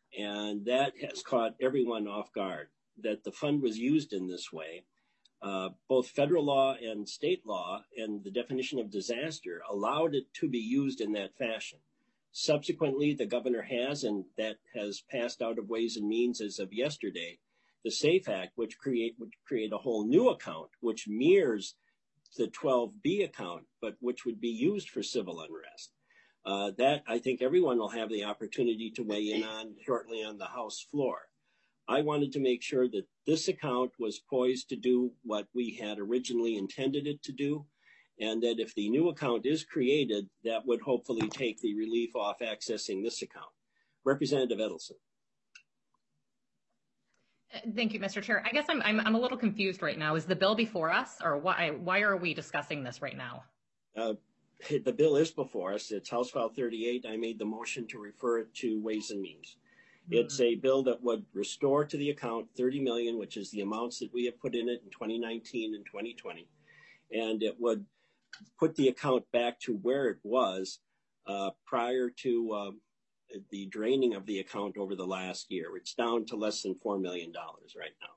A: And that has caught everyone off guard, that the fund was used in this way. Uh, both federal law and state law and the definition of disaster allowed it to be used in that fashion. Subsequently, the governor has, and that has passed out of Ways and Means as of yesterday, the SAFE Act, which create would create a whole new account, which mirrors the twelve B account, but which would be used for civil unrest. Uh, that I think everyone will have the opportunity to weigh in on shortly on the House floor. I wanted to make sure that this account was poised to do what we had originally intended it to do, and that if the new account is created, that would hopefully take the relief off accessing this account. Representative Edelson.
Q: Thank you, Mister Chair. I guess I'm, I'm I'm a little confused right now. Is the bill before us, or why why are we discussing this right now?
A: Uh, the bill is before us. It's House File thirty-eight. I made the motion to refer it to Ways and Means. It's a bill that would restore to the account thirty million dollars, which is the amounts that we have put in it in twenty nineteen and twenty twenty. And it would put the account back to where it was uh, prior to um, the draining of the account over the last year. It's down to less than four million dollars right now.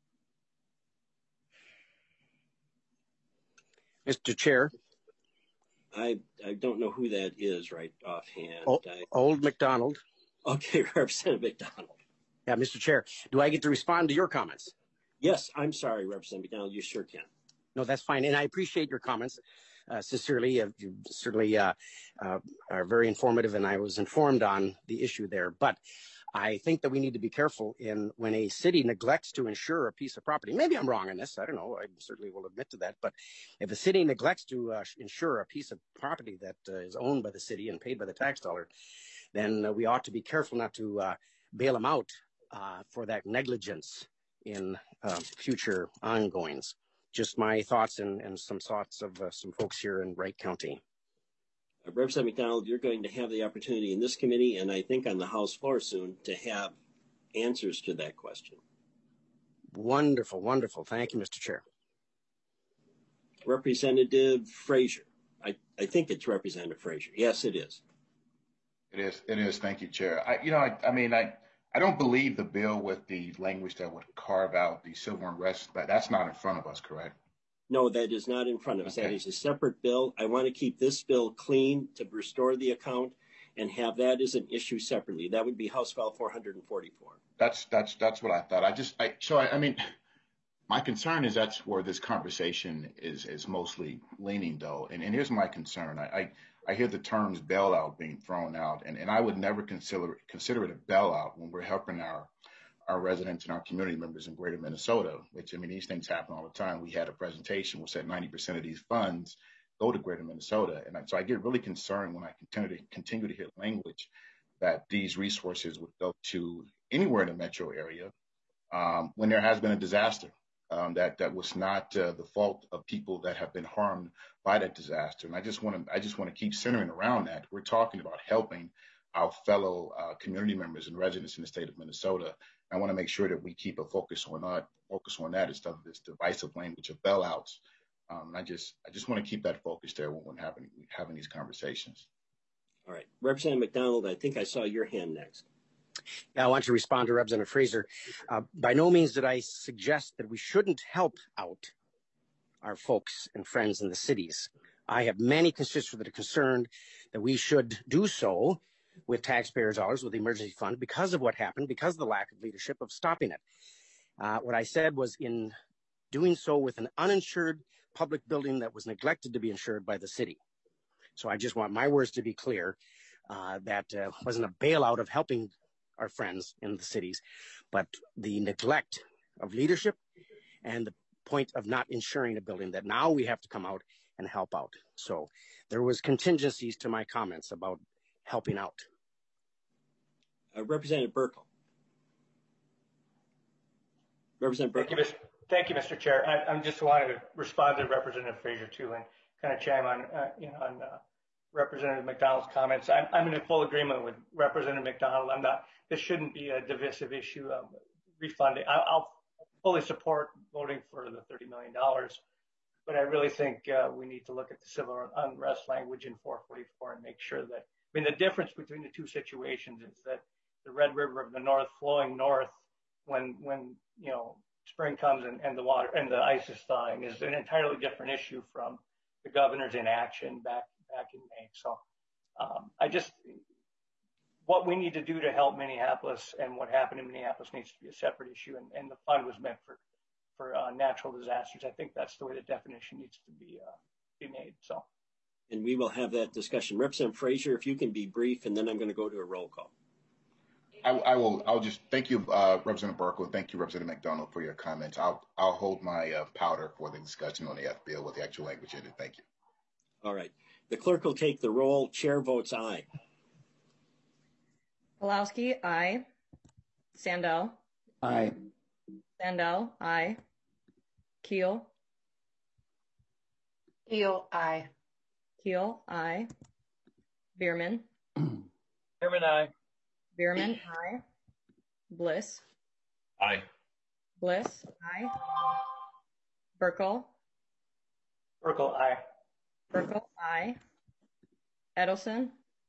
J: Mister Chair.
A: I, I don't know who that is right offhand.
J: Old,
A: I,
J: Old McDonald.
A: Okay, Representative McDonald.
J: Yeah, Mister Chair, do I get to respond to your comments?
A: Yes, I'm sorry, Representative McDonald, you sure can.
J: No, that's fine, and I appreciate your comments. Uh, sincerely, uh, you certainly uh, uh, are very informative, and I was informed on the issue there. But I think that we need to be careful in when a city neglects to insure a piece of property. Maybe I'm wrong on this. I don't know. I certainly will admit to that. But if a city neglects to uh, insure a piece of property that uh, is owned by the city and paid by the tax dollar, then uh, we ought to be careful not to uh, bail them out uh, for that negligence in uh, future ongoings. Just my thoughts and, and some thoughts of uh, some folks here in Wright County.
A: Uh, Representative McDonald, you're going to have the opportunity in this committee, and I think on the House floor soon, to have answers to that question.
J: Wonderful, wonderful. Thank you, Mister Chair.
A: Representative Frazier. I, I think it's Representative Frazier. Yes, it is.
L: It is. It is. Thank you, Chair. I, you know, I, I mean, I, I don't believe the bill with the language that would carve out the civil unrest, but that's not in front of us, correct?
A: No, that is not in front of us.
L: Okay.
A: That is a separate bill. I want to keep this bill clean to restore the account and have that as an issue separately. That would be House File four hundred forty-four.
L: That's that's that's what I thought. I just I so I, I mean, my concern is that's where this conversation is is mostly leaning though. And and here's my concern. I I, I hear the terms bailout being thrown out, and, and I would never consider consider it a bailout when we're helping our our residents and our community members in greater Minnesota, which, I mean, these things happen all the time. We had a presentation which said ninety percent of these funds go to greater Minnesota. And so I get really concerned when I continue to continue to hear language that these resources would go to anywhere in the metro area um, when there has been a disaster. Um, that that was not uh, the fault of people that have been harmed by that disaster. And I just want to I just want to keep centering around that. We're talking about helping our fellow uh, community members and residents in the state of Minnesota. I want to make sure that we keep a focus on that, focus on that instead of this divisive language of bailouts. Um, and I just, I just want to keep that focus there when we're having having these conversations.
A: All right, Representative McDonald, I think I saw your hand next.
J: Yeah, I want to respond to Representative Fraser. Uh, by no means did I suggest that we shouldn't help out our folks and friends in the cities. I have many constituents that are concerned that we should do so with taxpayers' dollars, with the emergency fund, because of what happened, because of the lack of leadership of stopping it. Uh, what I said was in doing so with an uninsured public building that was neglected to be insured by the city. So I just want my words to be clear, uh, that uh, wasn't a bailout of helping our friends in the cities, but the neglect of leadership and the point of not insuring a building that now we have to come out and help out. So there was contingencies to my comments about helping out.
A: Uh, Representative Burkle. Representative Burkle.
N: Thank you, Thank you, Mister Chair. I, I'm just wanting to respond to Representative Fraser too, and kind of chime on, uh, you know, on uh, Representative McDonald's comments. I'm, I'm in full agreement with Representative McDonald. I'm not. This shouldn't be a divisive issue. Um, refunding. I, I'll fully support voting for the thirty million dollars, but I really think uh, we need to look at the civil unrest language in four forty-four and make sure that. I mean, the difference between the two situations is that the Red River of the North flowing north when when you know spring comes and, and the water and the ice is thawing is an entirely different issue from the governor's inaction back back in May. So um, I just what we need to do to help Minneapolis and what happened in Minneapolis needs to be a separate issue, and, and the fund was meant for for uh, natural disasters. I think that's the way the definition needs to be uh, be made. So.
A: And we will have that discussion. Representative Fraser, if you can be brief, and then I'm going to go to a roll call.
L: I, I will. I'll just thank you, uh, Representative Burkle. Thank you, Representative McDonald, for your comments. I'll I'll hold my uh, powder for the discussion on the F bill with the actual language in it. Thank you.
A: All right. The clerk will take the roll. Chair votes aye.
B: Pulowski, aye. Sandell.
C: Aye.
B: Sandell, aye. Keel.
M: Keel, aye.
B: Keel, aye. Bierman.
N: Bierman, aye.
B: Bierman, aye. Bliss.
F: Aye.
B: Bliss, aye. Burkle.
N: Burkle, aye.
B: Burkle, aye. Edelson.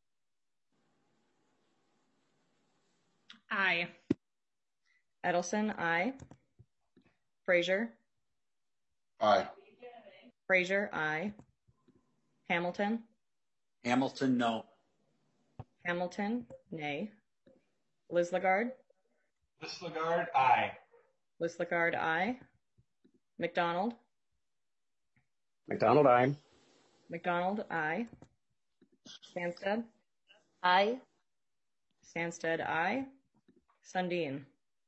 Q: Aye.
B: Edelson, aye. Fraser.
L: Aye.
B: Fraser, aye. Hamilton.
F: Hamilton, no.
B: Hamilton, nay. Liz Lagarde.
E: Liz Lagarde, aye.
B: Liz Lagarde, aye. McDonald.
J: McDonald, aye.
B: McDonald, aye. Sandsted.
D: Aye.
B: Sandsted, aye. Sundin.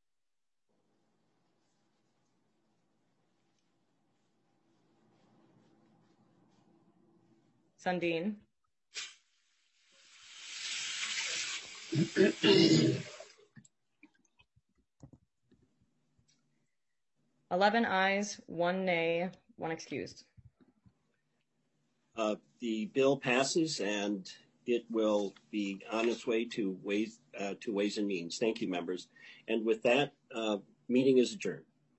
B: Sundin. Eleven ayes, one nay, one excused.
A: Uh, the bill passes and it will be on its way to ways uh, to Ways and Means. Thank you, members. And with that, uh, meeting is adjourned.